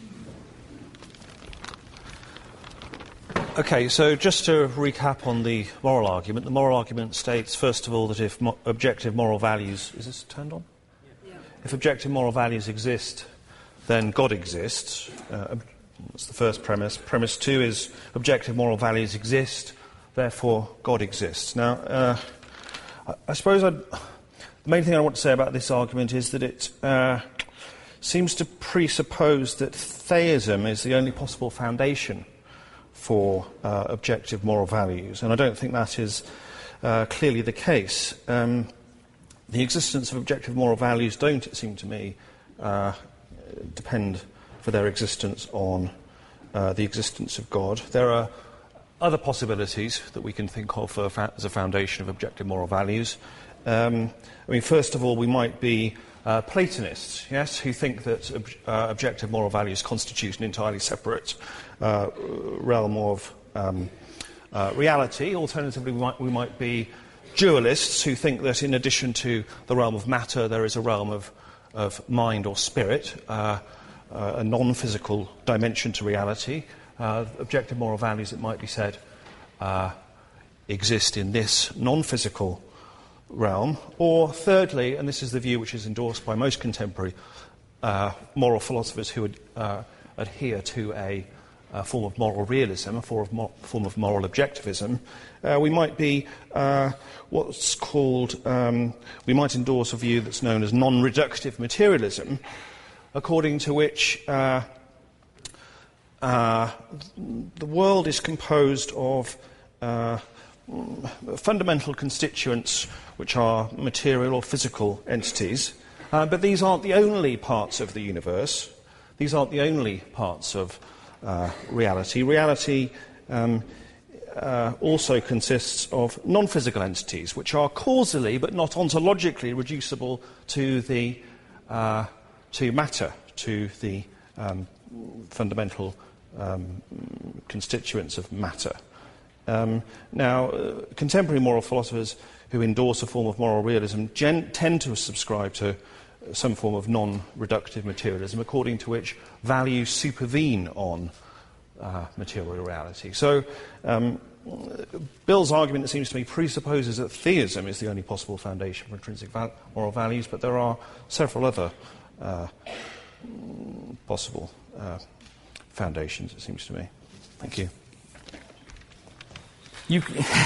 Okay, so just to recap on the moral argument, the moral argument states, first of all, that if mo- objective moral values... Is this turned on? Yeah. if objective moral values exist, then God exists. Uh, that's the first premise. Premise two is objective moral values exist, therefore God exists. Now, uh, I, I suppose I'd, the main thing I want to say about this argument is that it uh, seems to presuppose that theism is the only possible foundation for uh, objective moral values, and I don't think that is uh, clearly the case. Um, the existence of objective moral values don't, it seems to me, uh, depend for their existence on uh, the existence of God. There are other possibilities that we can think of uh, fa- as a foundation of objective moral values. Um, I mean, first of all, we might be uh, Platonists, yes, who think that ob- uh, objective moral values constitute an entirely separate uh, realm of um, uh, reality. Alternatively, we might, we might be dualists who think that in addition to the realm of matter, there is a realm of, of mind or spirit, uh, uh, a non-physical dimension to reality. Uh, objective moral values, it might be said, uh, exist in this non-physical realm. Or thirdly, and this is the view which is endorsed by most contemporary uh, moral philosophers who would uh, adhere to a, a form of moral realism, a form of, mo- form of moral objectivism, uh, we might be uh, what's called, um, we might endorse a view that's known as non-reductive materialism, according to which uh, uh, the world is composed of uh, fundamental constituents which are material or physical entities, uh, but these aren't the only parts of the universe. These aren't the only parts of uh, reality. Reality um, uh, also consists of non-physical entities, which are causally but not ontologically reducible to the uh, to matter, to the um, fundamental um, constituents of matter. Um, now, uh, contemporary moral philosophers who endorse a form of moral realism gen- tend to subscribe to some form of non-reductive materialism, according to which values supervene on uh, material reality. So, um, Bill's argument, it seems to me, presupposes that theism is the only possible foundation for intrinsic val- moral values, but there are several other uh, possible uh, foundations, it seems to me. Thank you. You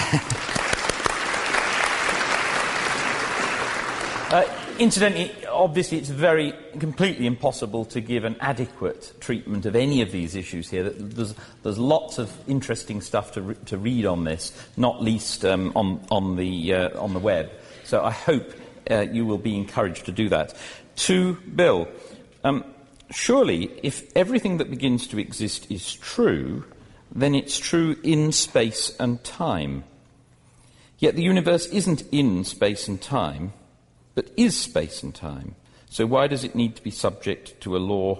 uh, incidentally, obviously, it's very completely impossible to give an adequate treatment of any of these issues here. There's, there's lots of interesting stuff to, re- to read on this, not least um, on, on, the, uh, on the web. So I hope uh, you will be encouraged to do that. To Bill, um, surely, if everything that begins to exist is true, then it's true in space and time. Yet the universe isn't in space and time, but is space and time. So why does it need to be subject to a law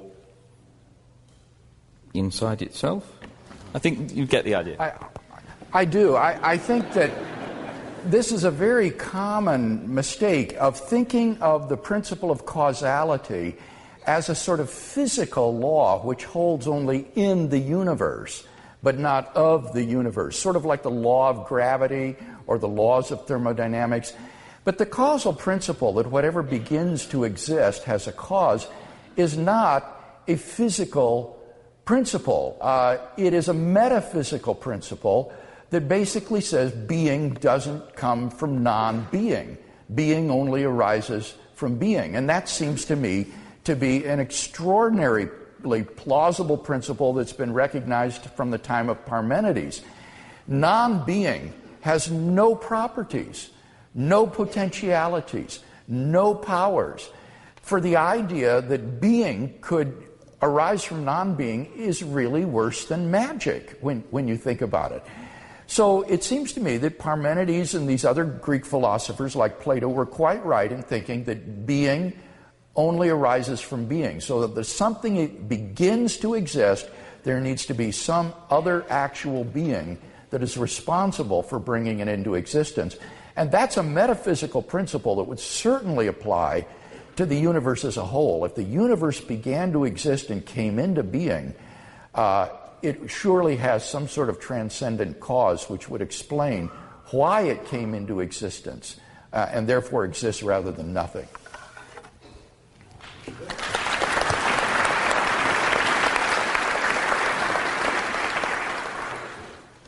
inside itself? I think you get the idea. I, I do. I, I think that this is a very common mistake of thinking of the principle of causality as a sort of physical law which holds only in the universe, but not of the universe, sort of like the law of gravity or the laws of thermodynamics. But the causal principle that whatever begins to exist has a cause is not a physical principle. Uh, it is a metaphysical principle that basically says being doesn't come from non-being. Being only arises from being. And that seems to me to be an extraordinary plausible principle that's been recognized from the time of Parmenides. Non-being has no properties, no potentialities, no powers. For the idea that being could arise from non-being is really worse than magic when, when you think about it. So it seems to me that Parmenides and these other Greek philosophers like Plato were quite right in thinking that being only arises from being. So that there's something that begins to exist, there needs to be some other actual being that is responsible for bringing it into existence. And that's a metaphysical principle that would certainly apply to the universe as a whole. If the universe began to exist and came into being, uh, it surely has some sort of transcendent cause which would explain why it came into existence uh, and therefore exists rather than nothing.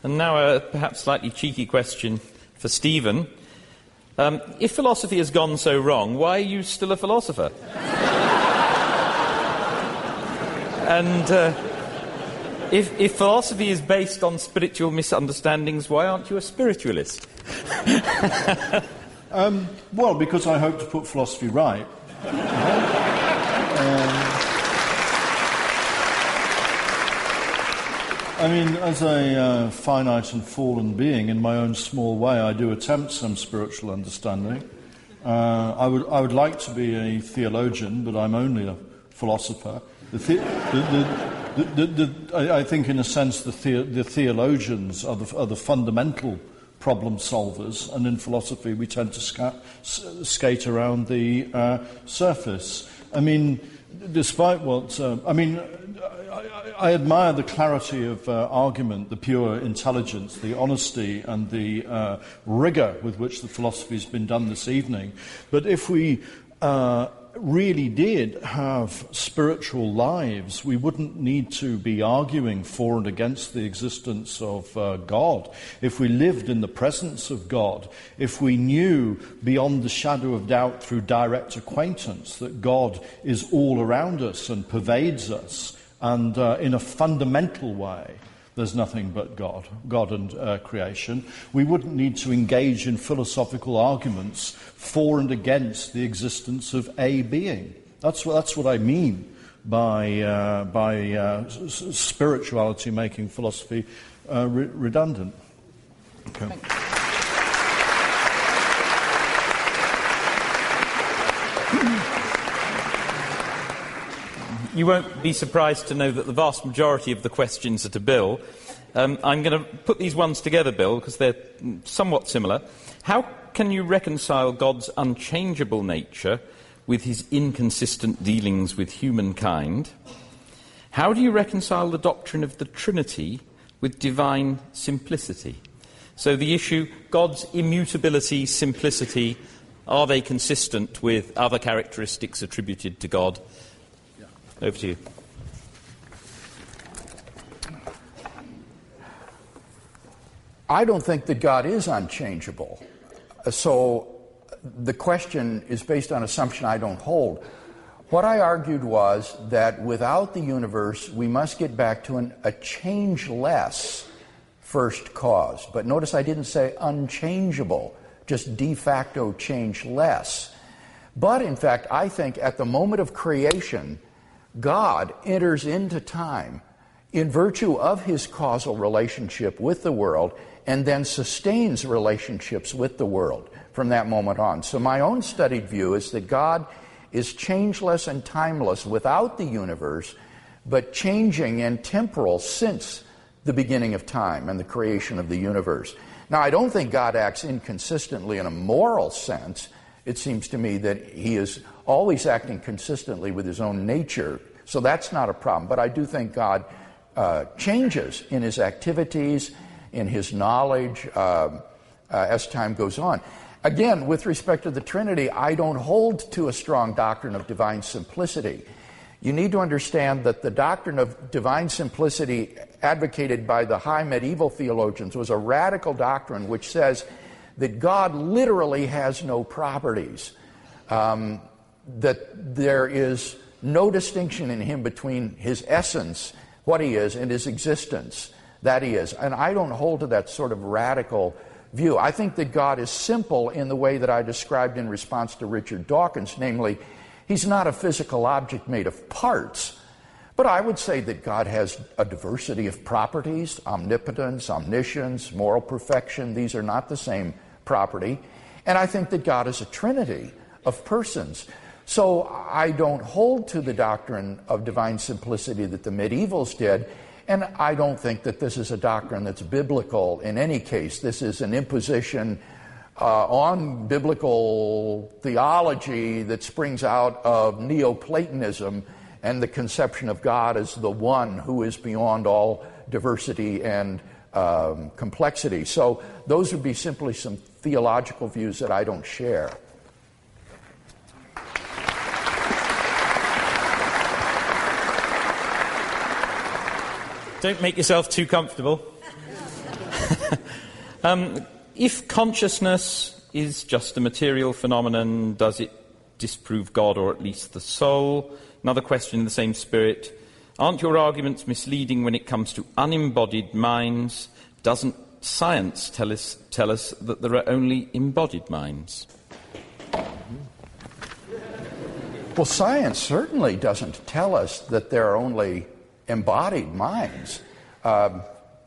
And now a perhaps slightly cheeky question for Stephen. Um, if philosophy has gone so wrong, why are you still a philosopher? and uh, if, if philosophy is based on spiritual misunderstandings, why aren't you a spiritualist? um, well, because I hope to put philosophy right. um, I mean, as a uh, finite and fallen being, in my own small way, I do attempt some spiritual understanding. Uh, I would, I would like to be a theologian, but I'm only a philosopher. The the, the, the, the, the, I, I think, in a sense, the, the, the theologians are the, are the fundamental problem solvers, and in philosophy we tend to sca- skate around the uh, surface. I mean, despite what... Uh, I mean... I admire the clarity of uh, argument, the pure intelligence, the honesty and the uh, rigour with which the philosophy has been done this evening. But if we uh, really did have spiritual lives, we wouldn't need to be arguing for and against the existence of uh, God. If we lived in the presence of God, if we knew beyond the shadow of doubt through direct acquaintance that God is all around us and pervades us, and uh, in a fundamental way, there's nothing but God, God and uh, creation, we wouldn't need to engage in philosophical arguments for and against the existence of a being. That's what, that's what I mean by, uh, by uh, s- spirituality making philosophy uh, re- redundant. Okay. You won't be surprised to know that the vast majority of the questions are to Bill. Um, I'm going to put these ones together, Bill, because they're somewhat similar. How can you reconcile God's unchangeable nature with his inconsistent dealings with humankind? How do you reconcile the doctrine of the Trinity with divine simplicity? So the issue, God's immutability, simplicity, are they consistent with other characteristics attributed to God? Over to you. I don't think that God is unchangeable. So the question is based on an assumption I don't hold. What I argued was that without the universe, we must get back to an, a changeless first cause. But notice I didn't say unchangeable, just de facto changeless. But in fact, I think at the moment of creation, God enters into time in virtue of his causal relationship with the world and then sustains relationships with the world from that moment on. So my own studied view is that God is changeless and timeless without the universe, but changing and temporal since the beginning of time and the creation of the universe. Now, I don't think God acts inconsistently in a moral sense. It seems to me that he is always acting consistently with his own nature, so that's not a problem. But I do think God uh, changes in his activities, in his knowledge, uh, uh, as time goes on. Again, with respect to the Trinity, I don't hold to a strong doctrine of divine simplicity. You need to understand that the doctrine of divine simplicity advocated by the high medieval theologians was a radical doctrine which says that God literally has no properties, um, that there is no distinction in him between his essence, what he is, and his existence, that he is. And I don't hold to that sort of radical view. I think that God is simple in the way that I described in response to Richard Dawkins, namely, he's not a physical object made of parts. But I would say that God has a diversity of properties, omnipotence, omniscience, moral perfection. These are not the same property. And I think that God is a trinity of persons. So I don't hold to the doctrine of divine simplicity that the medievals did, and I don't think that this is a doctrine that's biblical in any case. This is an imposition uh, on biblical theology that springs out of Neoplatonism and the conception of God as the one who is beyond all diversity and um, complexity. So those would be simply some theological views that I don't share. Don't make yourself too comfortable. Um, if consciousness is just a material phenomenon, does it disprove God or at least the soul? Another question in the same spirit. Aren't your arguments misleading when it comes to unembodied minds? Doesn't science tell us, tell us that there are only embodied minds? Well, science certainly doesn't tell us that there are only embodied minds. Um,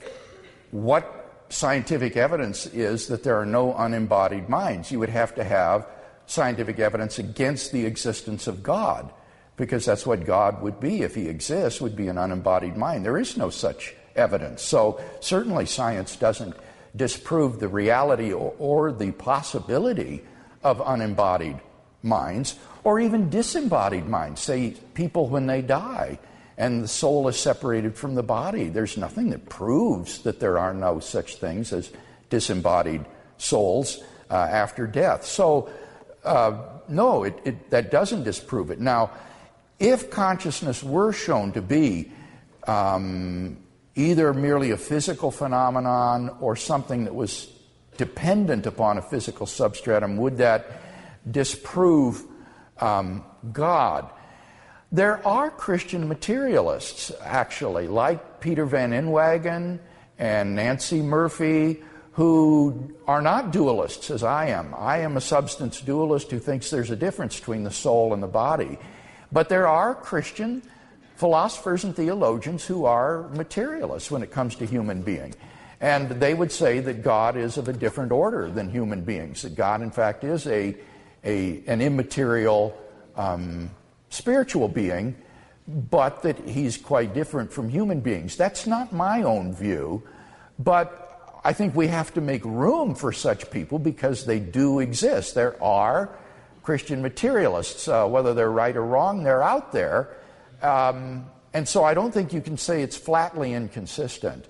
what scientific evidence is that there are no unembodied minds? You would have to have scientific evidence against the existence of God, because that's what God would be if he exists, would be an unembodied mind. There is no such evidence. So certainly science doesn't disprove the reality or, or the possibility of unembodied minds, or even disembodied minds. Say people when they die and the soul is separated from the body. There's nothing that proves that there are no such things as disembodied souls uh, after death. So uh, no, it, it, that doesn't disprove it. Now, if consciousness were shown to be um, either merely a physical phenomenon or something that was dependent upon a physical substratum, would that disprove um, God? There are Christian materialists, actually, like Peter Van Inwagen and Nancy Murphy, who are not dualists as I am. I am a substance dualist who thinks there's a difference between the soul and the body. But there are Christian philosophers and theologians who are materialists when it comes to human being. And they would say that God is of a different order than human beings, that God, in fact, is a, a an immaterial um, spiritual being, but that he's quite different from human beings. That's not my own view, but I think we have to make room for such people because they do exist. There are Christian materialists, uh, whether they're right or wrong, they're out there. Um, and so I don't think you can say it's flatly inconsistent.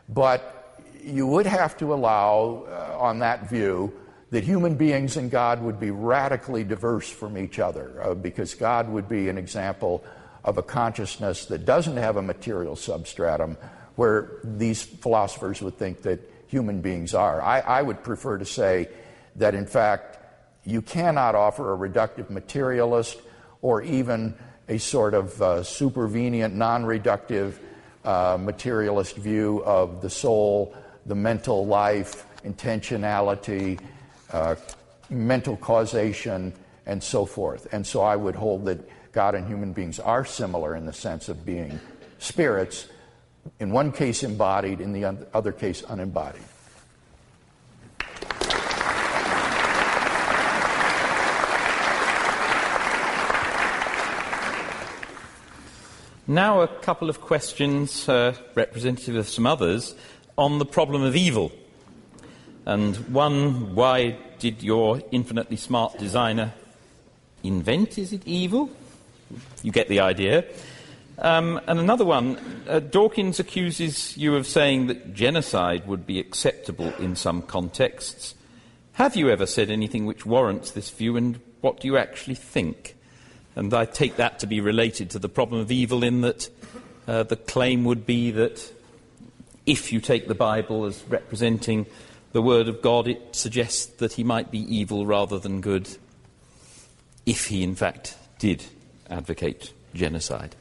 But you would have to allow, uh, on that view, that human beings and God would be radically diverse from each other, uh, because God would be an example of a consciousness that doesn't have a material substratum, where these philosophers would think that human beings are. I, I would prefer to say that, in fact, you cannot offer a reductive materialist or even a sort of uh, supervenient, non-reductive uh, materialist view of the soul, the mental life, intentionality, uh, mental causation, and so forth. And so I would hold that God and human beings are similar in the sense of being spirits, in one case embodied, in the other case unembodied. Now a couple of questions, uh, representative of some others, on the problem of evil. And one, why did your infinitely smart designer invent, is it evil? You get the idea. Um, and another one, uh, Dawkins accuses you of saying that genocide would be acceptable in some contexts. Have you ever said anything which warrants this view, and what do you actually think? And I take that to be related to the problem of evil, in that uh, the claim would be that if you take the Bible as representing the Word of God, it suggests that he might be evil rather than good, if he in fact did advocate genocide.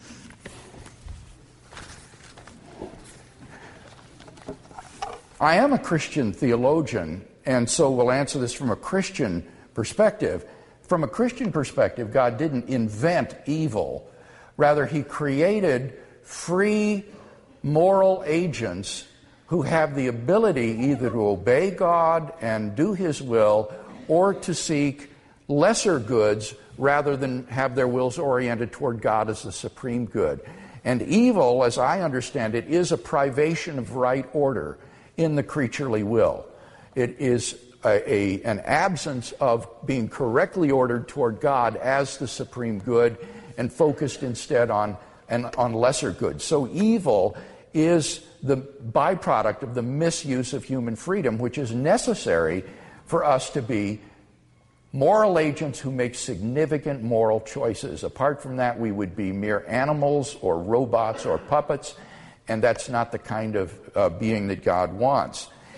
I am a Christian theologian, and so we'll answer this from a Christian perspective. From a Christian perspective, God didn't invent evil. Rather, he created free moral agents who have the ability either to obey God and do his will, or to seek lesser goods rather than have their wills oriented toward God as the supreme good. And evil, as I understand it, is a privation of right order in the creaturely will. It is a, a, an absence of being correctly ordered toward God as the supreme good and focused instead on, and, on lesser goods. So evil is the byproduct of the misuse of human freedom, which is necessary for us to be moral agents who make significant moral choices. Apart from that, we would be mere animals or robots or puppets, and that's not the kind of uh, being that God wants.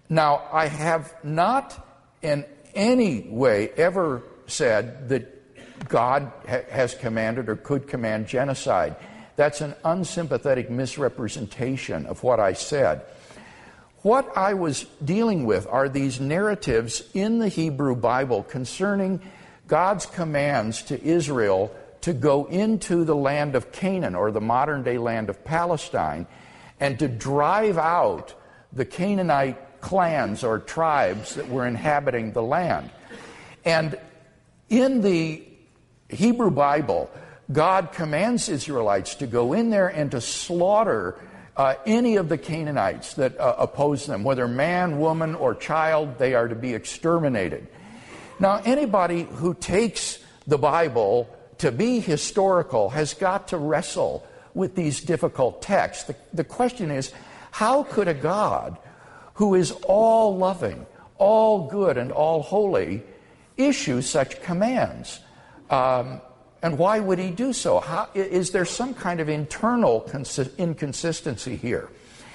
Now, I have not in any way ever said that God ha- has commanded or could command genocide. That's an unsympathetic misrepresentation of what I said. What I was dealing with are these narratives in the Hebrew Bible concerning God's commands to Israel to go into the land of Canaan, or the modern-day land of Palestine, and to drive out the Canaanite clans or tribes that were inhabiting the land. And in the Hebrew Bible, God commands Israelites to go in there and to slaughter uh, any of the Canaanites that uh, oppose them, whether man, woman, or child. They are to be exterminated. Now, anybody who takes the Bible to be historical has got to wrestle with these difficult texts. The, the question is, how could a God who is all loving, all good, and all holy issue such commands? Um, and why would he do so? How, is there some kind of internal consi- inconsistency here?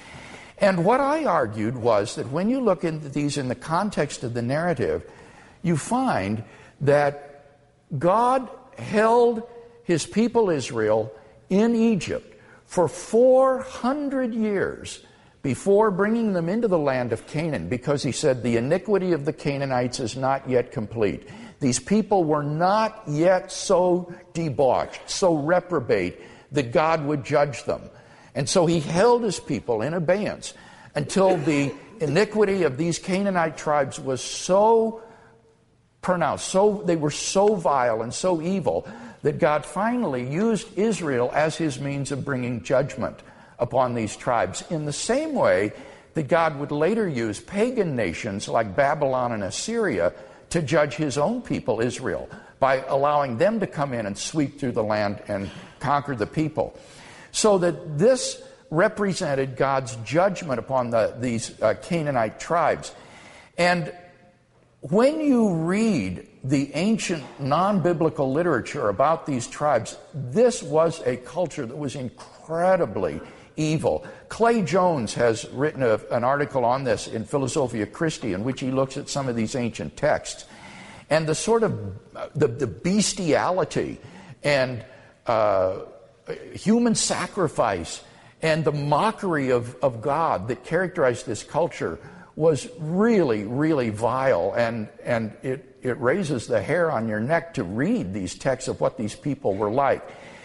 And what I argued was that when you look into these in the context of the narrative, you find that God held his people Israel in Egypt for four hundred years before bringing them into the land of Canaan, because he said the iniquity of the Canaanites is not yet complete. These people were not yet so debauched, so reprobate, that God would judge them. And so he held his people in abeyance until the iniquity of these Canaanite tribes was so pronounced, so they were so vile and so evil, that God finally used Israel as his means of bringing judgment upon these tribes, in the same way that God would later use pagan nations like Babylon and Assyria to judge his own people, Israel, by allowing them to come in and sweep through the land and conquer the people. So that this represented God's judgment upon the, these uh, Canaanite tribes. And when you read the ancient non-biblical literature about these tribes, this was a culture that was incredibly evil. Clay Jones has written a, an article on this in Philosophia Christi, in which he looks at some of these ancient texts. And the sort of the, the bestiality and uh, human sacrifice and the mockery of, of God that characterized this culture was really, really vile, and, and it, it raises the hair on your neck to read these texts of what these people were like.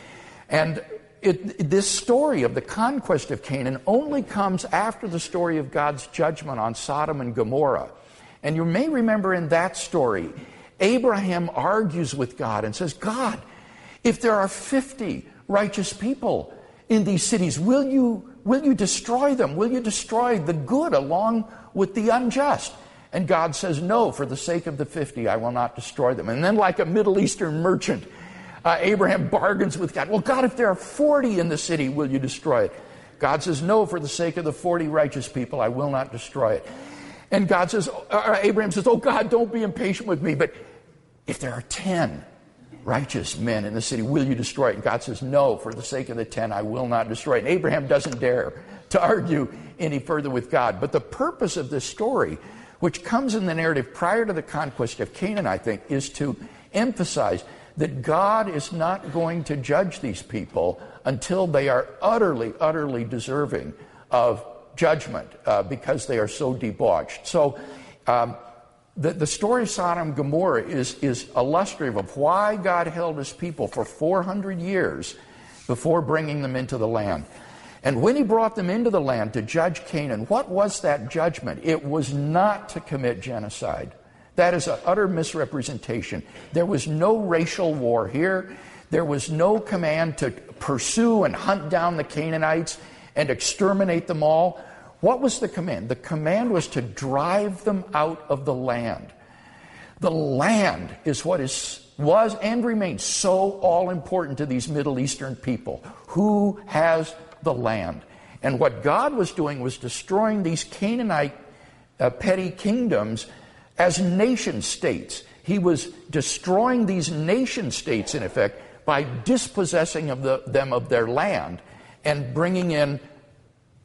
And it, this story of the conquest of Canaan only comes after the story of God's judgment on Sodom and Gomorrah. And you may remember in that story, Abraham argues with God and says, God, if there are fifty righteous people in these cities, will you, will you destroy them? Will you destroy the good along with the unjust? And God says, no, for the sake of the fifty, I will not destroy them. And then, like a Middle Eastern merchant, uh, Abraham bargains with God. Well, God, if there are forty in the city, will you destroy it? God says, no, for the sake of the forty righteous people, I will not destroy it. And God says, or Abraham says, oh, God, don't be impatient with me, but if there are ten righteous men in the city, will you destroy it? And God says, no, for the sake of the ten, I will not destroy it. And Abraham doesn't dare to argue any further with God. But the purpose of this story, which comes in the narrative prior to the conquest of Canaan, I think, is to emphasize that God is not going to judge these people until they are utterly, utterly deserving of judgment uh, because they are so debauched. So um, the, the story of Sodom and Gomorrah is, is illustrative of why God held his people for four hundred years before bringing them into the land. And when he brought them into the land to judge Canaan, what was that judgment? It was not to commit genocide. That is an utter misrepresentation. There was no racial war here. There was no command to pursue and hunt down the Canaanites and exterminate them all. What was the command? The command was to drive them out of the land. The land is what is was and remains so all important to these Middle Eastern people. Who has the land? And what God was doing was destroying these Canaanite uh, petty kingdoms as nation states. He was destroying these nation states, in effect, by dispossessing of the, them of their land and bringing in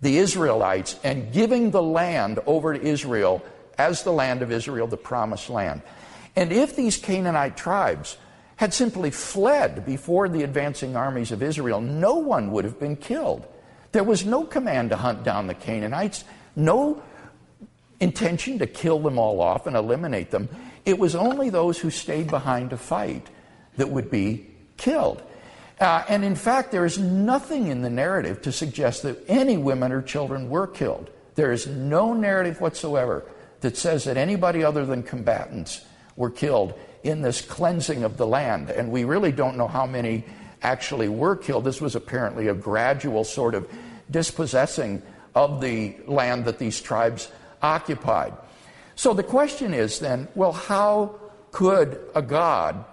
the Israelites and giving the land over to Israel as the land of Israel, the promised land. And if these Canaanite tribes had simply fled before the advancing armies of Israel, no one would have been killed. There was no command to hunt down the Canaanites, no intention to kill them all off and eliminate them. It was only those who stayed behind to fight that would be killed. Uh, and in fact, there is nothing in the narrative to suggest that any women or children were killed. There is no narrative whatsoever that says that anybody other than combatants were killed in this cleansing of the land. And we really don't know how many actually were killed. This was apparently a gradual sort of dispossessing of the land that these tribes occupied. So the question is then, well, how could a God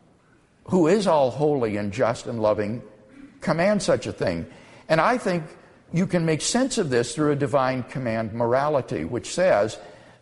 who is all holy and just and loving command such a thing? And I think you can make sense of this through a divine command morality, which says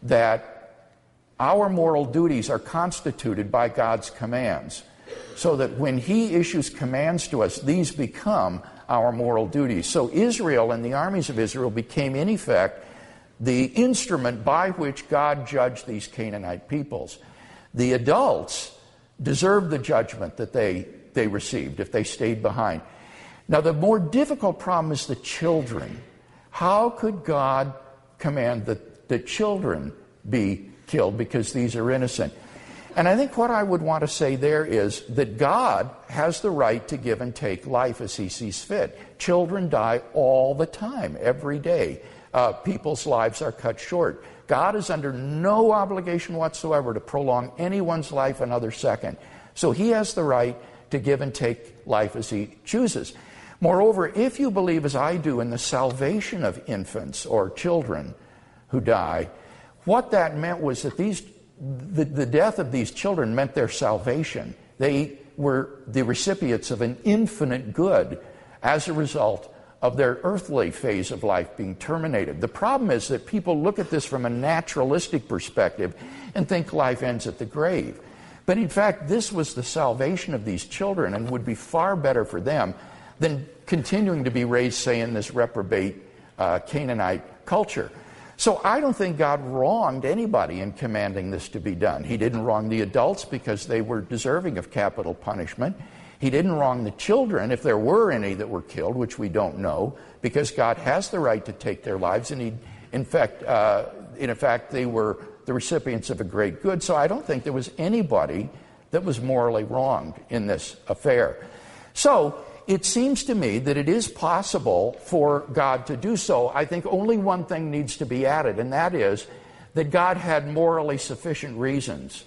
that our moral duties are constituted by God's commands, so that when He issues commands to us, these become our moral duties. So Israel and the armies of Israel became, in effect, the instrument by which God judged these Canaanite peoples. The adults deserved the judgment that they, they received if they stayed behind. Now, the more difficult problem is the children. How could God command that the children be killed because these are innocent? And I think what I would want to say there is that God has the right to give and take life as He sees fit. Children die all the time, every day. Uh, people's lives are cut short. God is under no obligation whatsoever to prolong anyone's life another second. So He has the right to give and take life as He chooses. Moreover, if you believe, as I do, in the salvation of infants or children who die, what that meant was that these The, the death of these children meant their salvation. They were the recipients of an infinite good as a result of their earthly phase of life being terminated. The problem is that people look at this from a naturalistic perspective and think life ends at the grave. But in fact, this was the salvation of these children and would be far better for them than continuing to be raised, say, in this reprobate uh, Canaanite culture. So I don't think God wronged anybody in commanding this to be done. He didn't wrong the adults because they were deserving of capital punishment. He didn't wrong the children, if there were any that were killed, which we don't know, because God has the right to take their lives, and he, in fact, uh, in fact, they were the recipients of a great good. So I don't think there was anybody that was morally wronged in this affair. So it seems to me that it is possible for God to do so. I think only one thing needs to be added, and that is that God had morally sufficient reasons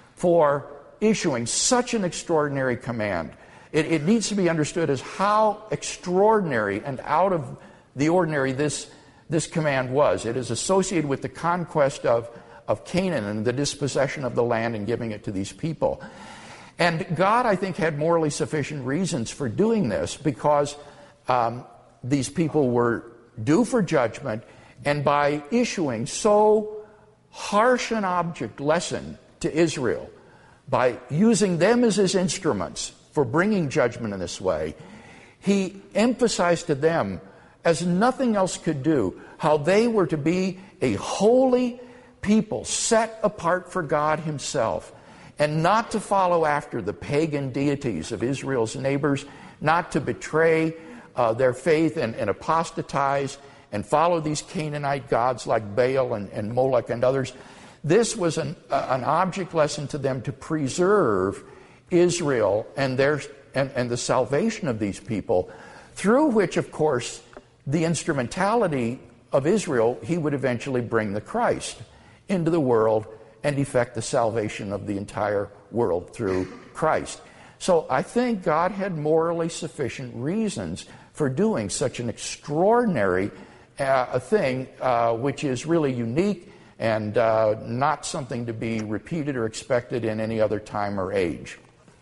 for issuing such an extraordinary command. It, it needs to be understood as how extraordinary and out of the ordinary this, this command was. It is associated with the conquest of, of Canaan and the dispossession of the land and giving it to these people. And God, I think, had morally sufficient reasons for doing this because um, these people were due for judgment, and by issuing so harsh an object lesson to Israel, by using them as His instruments for bringing judgment in this way, He emphasized to them, as nothing else could do, how they were to be a holy people set apart for God Himself, and not to follow after the pagan deities of Israel's neighbors, not to betray uh, their faith and, and apostatize and follow these Canaanite gods like Baal and, and Molech and others. This was an, uh, an object lesson to them to preserve Israel and, their, and, and the salvation of these people, through which, of course, the instrumentality of Israel, He would eventually bring the Christ into the world and effect the salvation of the entire world through Christ. So I think God had morally sufficient reasons for doing such an extraordinary uh, a thing, uh, which is really unique and uh, not something to be repeated or expected in any other time or age.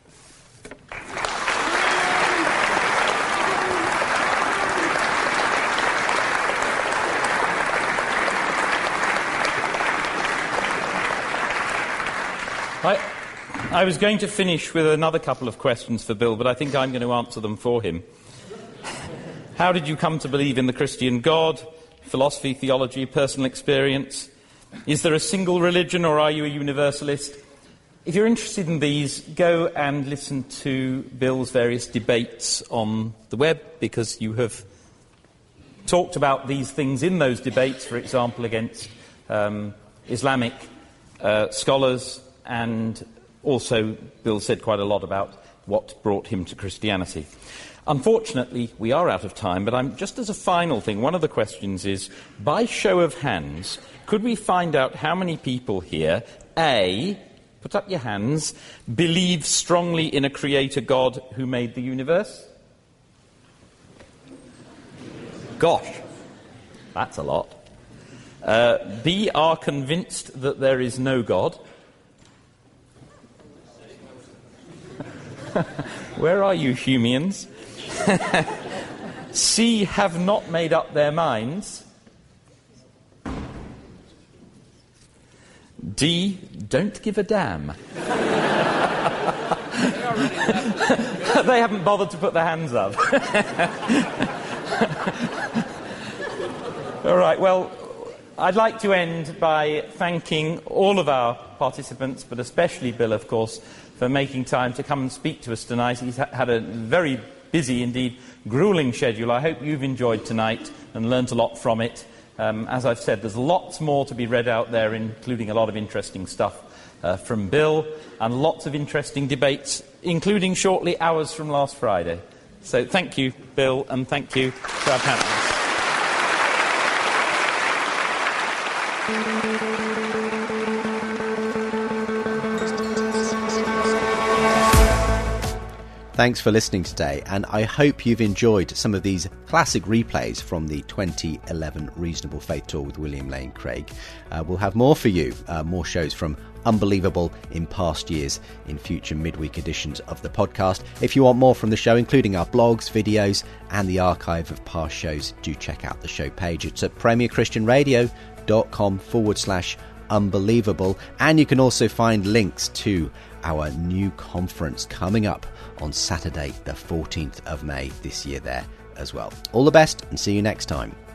I, I was going to finish with another couple of questions for Bill, but I think I'm going to answer them for him. How did you come to believe in the Christian God? Philosophy, theology, personal experience? Is there a single religion, or are you a universalist? If you're interested in these, go and listen to Bill's various debates on the web, because you have talked about these things in those debates, for example, against um, Islamic uh, scholars, and also Bill said quite a lot about what brought him to Christianity. Unfortunately, we are out of time, but I'm, just as a final thing, one of the questions is, by show of hands, could we find out how many people here, A, put up your hands, believe strongly in a creator God who made the universe? Gosh, that's a lot. Uh, B, are convinced that there is no God? Where are you, Humeans? C, have not made up their minds. D, don't give a damn. They haven't bothered to put their hands up. All right, well, I'd like to end by thanking all of our participants, but especially Bill, of course, for making time to come and speak to us tonight. He's ha- had a very busy, indeed gruelling schedule. I hope you've enjoyed tonight and learnt a lot from it. Um, as I've said, there's lots more to be read out there, including a lot of interesting stuff uh, from Bill, and lots of interesting debates, including shortly ours from last Friday. So thank you, Bill, and thank you to our panelists. Thanks for listening today, and I hope you've enjoyed some of these classic replays from the twenty eleven Reasonable Faith Tour with William Lane Craig. Uh, we'll have more for you, uh, more shows from Unbelievable in past years in future midweek editions of the podcast. If you want more from the show, including our blogs, videos, and the archive of past shows, do check out the show page. It's at premierchristianradio.com forward slash unbelievable, and you can also find links to our new conference coming up on Saturday the fourteenth of May this year there as well. All the best, and see you next time.